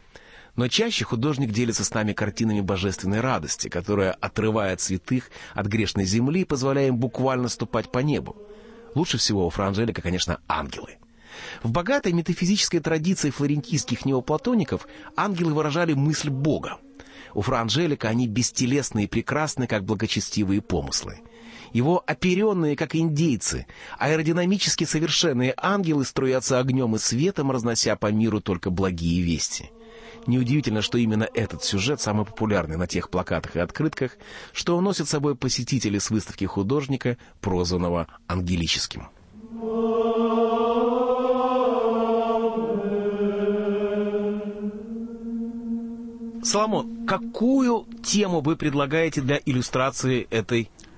Но чаще художник делится с нами картинами божественной радости, которая отрывает святых от грешной земли, позволяя им буквально ступать по небу. Лучше всего у Фра Анжелика, конечно, ангелы. В богатой метафизической традиции флорентийских неоплатоников ангелы выражали мысль Бога. У Фра Анжелика они бестелесны и прекрасны, как благочестивые помыслы. Его оперенные, как индейцы, аэродинамически совершенные ангелы струятся огнем и светом, разнося по миру только благие вести. Неудивительно, что именно этот сюжет самый популярный на тех плакатах и открытках, что уносят с собой посетители с выставки художника, прозванного ангелическим. Соломон, какую тему вы предлагаете для иллюстрации этой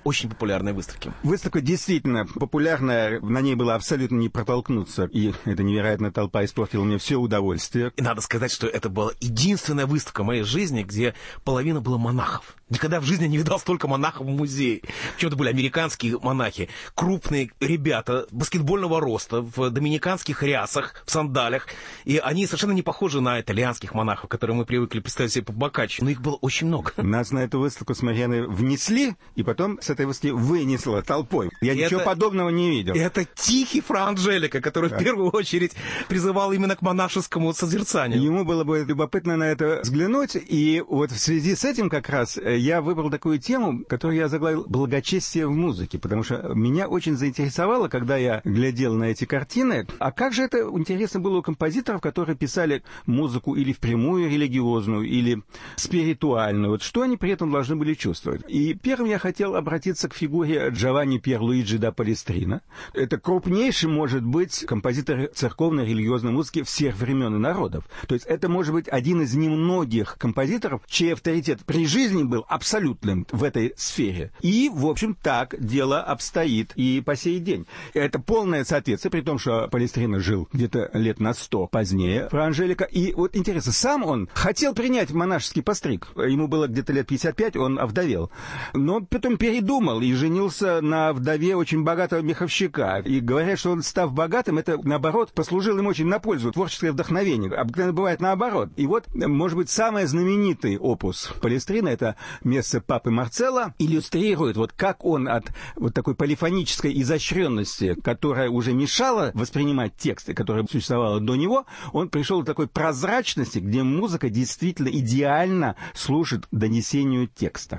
очень популярной выставки. Выставка действительно популярная, на ней было абсолютно не протолкнуться, и эта невероятная толпа испортила мне все удовольствие. И надо сказать, что это была единственная выставка в моей жизни, где половина была монахов. Никогда в жизни не видал столько монахов в музее. Причем это были американские монахи, крупные ребята баскетбольного роста, в доминиканских рясах, в сандалях. И они совершенно не похожи на итальянских монахов, которые мы привыкли представить себе по Боккаччо. Но их было очень много. Нас на эту выставку с Марьяной внесли, и потом с этой выставки вынесло толпой. Я ничего подобного не видел. Это тихий Фра Анджелика, который в первую очередь призывал именно к монашескому созерцанию. Ему было бы любопытно на это взглянуть, и вот в связи с этим как раз я выбрал такую тему, которую я заглавил «Благочестие в музыке», потому что меня очень заинтересовало, когда я глядел на эти картины, а как же это интересно было у композиторов, которые писали музыку или впрямую религиозную, или спиритуальную, вот что они при этом должны были чувствовать. И первым я хотел обратиться к фигуре Джованни Пьерлуиджи да Палестрина. Это крупнейший, может быть, композитор церковной религиозной музыки всех времен и народов. То есть это может быть один из немногих композиторов, чей авторитет при жизни был абсолютным в этой сфере. И, в общем, так дело обстоит и по сей день. Это полное соответствие, при том, что Палестрина жил где-то лет на 100 позднее Фра Анджелика. И вот интересно, сам он хотел принять монашеский постриг. Ему было где-то лет 55, он овдовел. Но потом передумал и женился на вдове очень богатого меховщика. И говорят, что он, став богатым, это, наоборот, послужило ему очень на пользу, творческое вдохновение. Обыкновенно бывает наоборот. И вот, может быть, самый знаменитый опус Палестрина, это место Папы Марцелла, иллюстрирует, вот как он от вот такой полифонической изощренности, которая уже мешала воспринимать тексты, которая существовала до него, он пришел к такой прозрачности, где музыка действительно идеально служит донесению текста.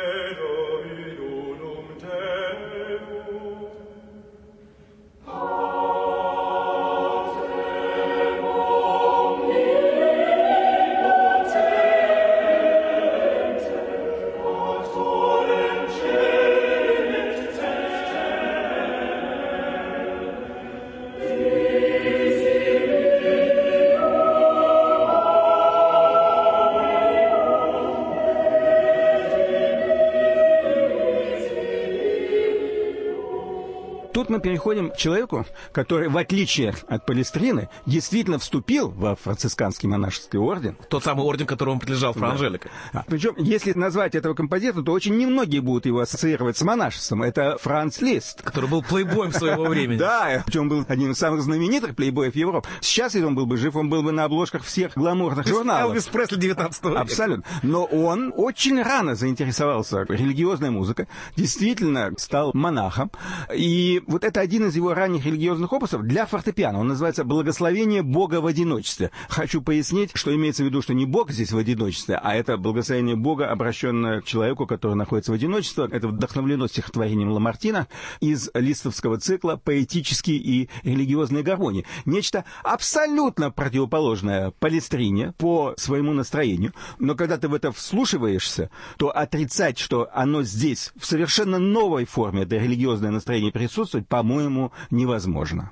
Тут мы переходим к человеку, который, в отличие от Палестрины, действительно вступил во францисканский монашеский орден. Тот самый орден, которому принадлежал Фра Анджелика. Да. Причем, если назвать этого композитора, то очень немногие будут его ассоциировать с монашеством. Это Франц Лист. Который был плейбоем своего времени. Да, причем был одним из самых знаменитых плейбоев Европы. Сейчас, если он был бы жив, он был бы на обложках всех гламурных журналов. Элвис Пресли 19 века. Абсолютно. Но он очень рано заинтересовался религиозной музыкой, действительно стал монахом. И вот это один из его ранних религиозных опусов для фортепиано. Он называется «Благословение Бога в одиночестве». Хочу пояснить, что имеется в виду, что не Бог здесь в одиночестве, а это благословение Бога, обращенное к человеку, который находится в одиночестве. Это вдохновлено стихотворением Ламартина из листовского цикла «Поэтические и религиозные гармонии». Нечто абсолютно противоположное Палестрине по своему настроению. Но когда ты в это вслушиваешься, то отрицать, что оно здесь в совершенно новой форме, это религиозное настроение присутствует, по-моему, невозможно.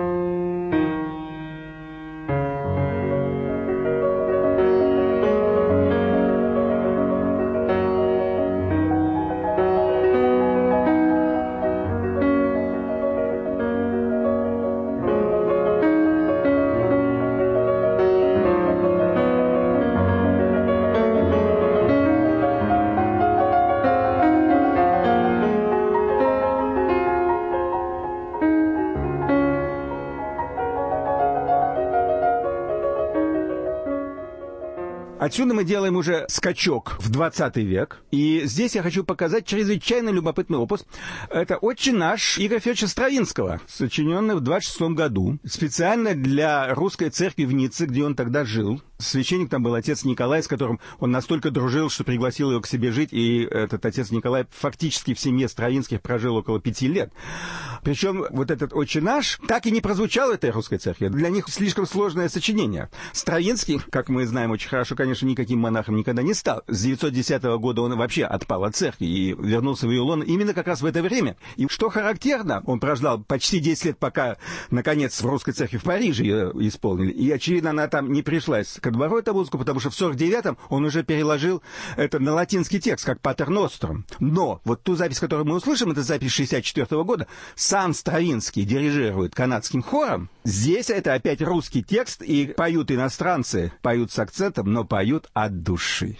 Отсюда мы делаем уже скачок в 20 век. И здесь я хочу показать чрезвычайно любопытный опус. Это «Отче наш» Игоря Федоровича Стравинского, сочиненный в 26 году. Специально для русской церкви в Ницце, где он тогда жил. Священник там был отец Николай, с которым он настолько дружил, что пригласил его к себе жить. И этот отец Николай фактически в семье Стравинских прожил около 5 лет. Причем вот этот «Отче наш» так и не прозвучал в этой русской церкви. Для них слишком сложное сочинение. Стравинский, как мы знаем очень хорошо, конечно, конечно, никаким монахом никогда не стал. С 910 года он вообще отпал от церкви и вернулся в ее лоно именно как раз в это время. И что характерно, он прождал почти 10 лет, пока, наконец, в русской церкви в Париже ее исполнили. И, очевидно, она там не пришлась ко двору, эту музыку, потому что в 49-м он уже переложил это на латинский текст, как Патер Нострум. Но вот ту запись, которую мы услышим, это запись 64 года, сам Стравинский дирижирует канадским хором. Здесь это опять русский текст, и поют иностранцы, поют с акцентом, но поют от души.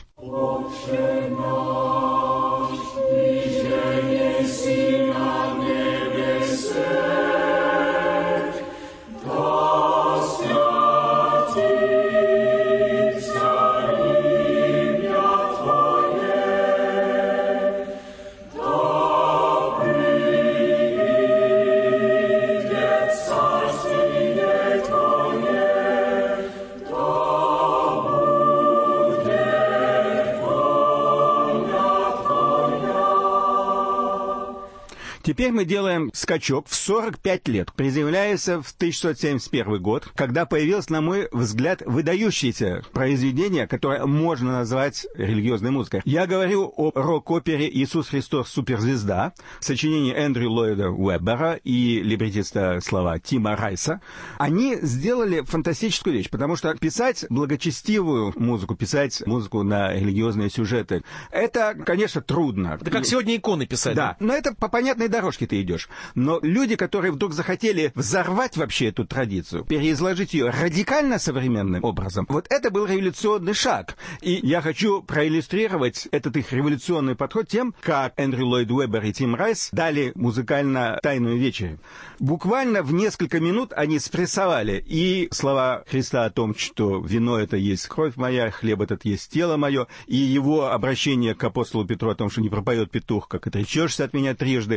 Теперь мы делаем скачок в 45 лет, приземляясь в 1671 год, когда появилось, на мой взгляд, выдающееся произведение, которое можно назвать религиозной музыкой. Я говорю о рок-опере «Иисус Христос. Суперзвезда», сочинении Эндрю Ллойда Уэббера и либретиста слова Тима Райса. Они сделали фантастическую вещь, потому что писать благочестивую музыку, писать музыку на религиозные сюжеты, это, конечно, трудно. Это как сегодня иконы писать. Да, но это по понятной дорожке ты идешь. Но люди, которые вдруг захотели взорвать вообще эту традицию, переизложить ее радикально современным образом, вот это был революционный шаг. И я хочу проиллюстрировать этот их революционный подход тем, как Эндрю Ллойд Уэббер и Тим Райс дали музыкально «Тайную вечерю». Буквально в несколько минут они спрессовали и слова Христа о том, что вино это есть кровь моя, хлеб этот есть тело мое, и его обращение к апостолу Петру о том, что не пропоет петух, как отречешься от меня трижды,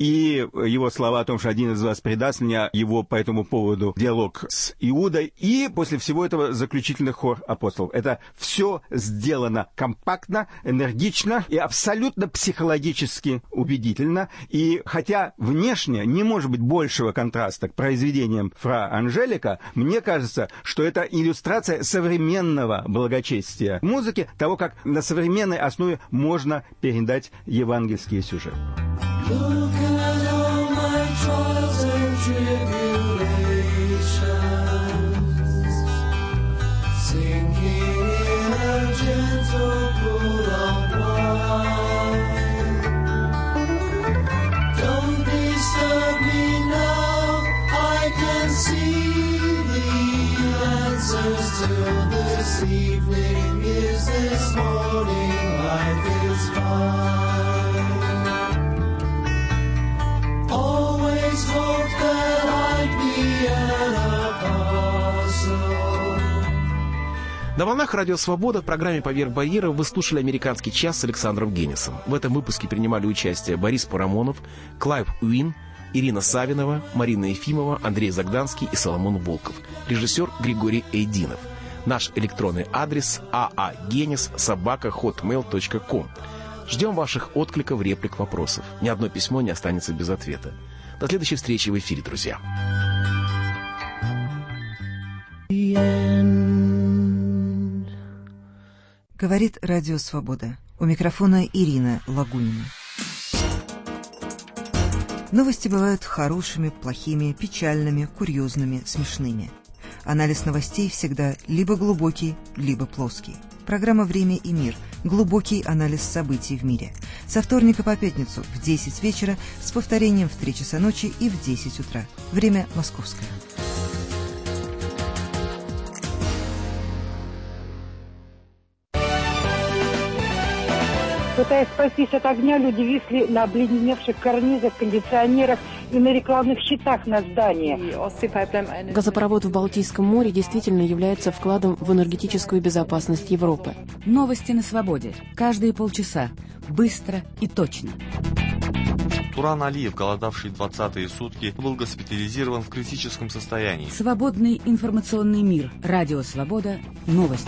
и его слова о том, что один из вас предаст меня, его по этому поводу диалог с Иудой, и после всего этого заключительный хор апостолов. Это все сделано компактно, энергично и абсолютно психологически убедительно. И хотя внешне не может быть большего контраста к произведениям Фра Анжелика, мне кажется, что это иллюстрация современного благочестия музыки, того, как на современной основе можно передать евангельские сюжеты. Look at all my trials and tribulations, sinking in a gentle pool of wine. Don't disturb me now, I can see the answers till this evening is this morning, life is fine. Always hoped that I'd be an apostle. На волнах Радио Свобода в программе «Поверх барьеров» вы слушали «Американский час» с Александром Генисом. В этом выпуске принимали участие Борис Парамонов, Клайв Уин, Ирина Савинова, Марина Ефимова, Андрей Загданский и Соломон Волков. Режиссер Григорий Эйдинов. Наш электронный адрес aagenis@hotmail.com. Ждем ваших откликов, реплик, вопросов. Ни одно письмо не останется без ответа. До следующей встречи в эфире, друзья. Говорит Радио Свобода. У микрофона Ирина Лагунина. Новости бывают хорошими, плохими, печальными, курьезными, смешными. Анализ новостей всегда либо глубокий, либо плоский. Программа «Время и мир». Глубокий анализ событий в мире. Со вторника по пятницу в 10 вечера с повторением в 3 часа ночи и в 10 утра. Время московское. Пытаясь спастись от огня, люди висли на обледеневших карнизах, кондиционерах и на рекламных щитах на здании. Газопровод в Балтийском море действительно является вкладом в энергетическую безопасность Европы. Новости на свободе. Каждые полчаса. Быстро и точно. Туран Алиев, голодавший 20-е сутки, был госпитализирован в критическом состоянии. Свободный информационный мир. Радио Свобода. Новости.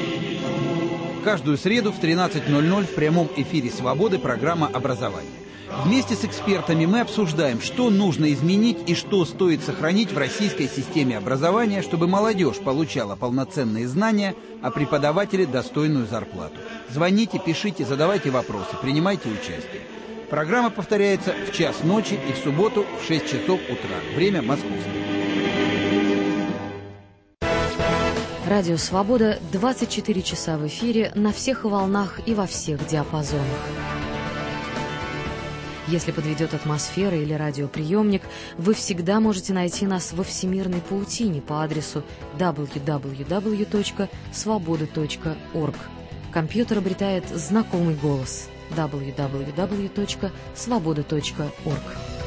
Каждую среду в 13:00 в прямом эфире «Свободы» программа «Образование». Вместе с экспертами мы обсуждаем, что нужно изменить и что стоит сохранить в российской системе образования, чтобы молодежь получала полноценные знания, а преподаватели достойную зарплату. Звоните, пишите, задавайте вопросы, принимайте участие. Программа повторяется в 1:00 ночи и в субботу в 6 часов утра. Время московское. Радио «Свобода» 24 часа в эфире, на всех волнах и во всех диапазонах. Если подведет атмосфера или радиоприемник, вы всегда можете найти нас во всемирной паутине по адресу www.svoboda.org. Компьютер обретает знакомый голос www.svoboda.org.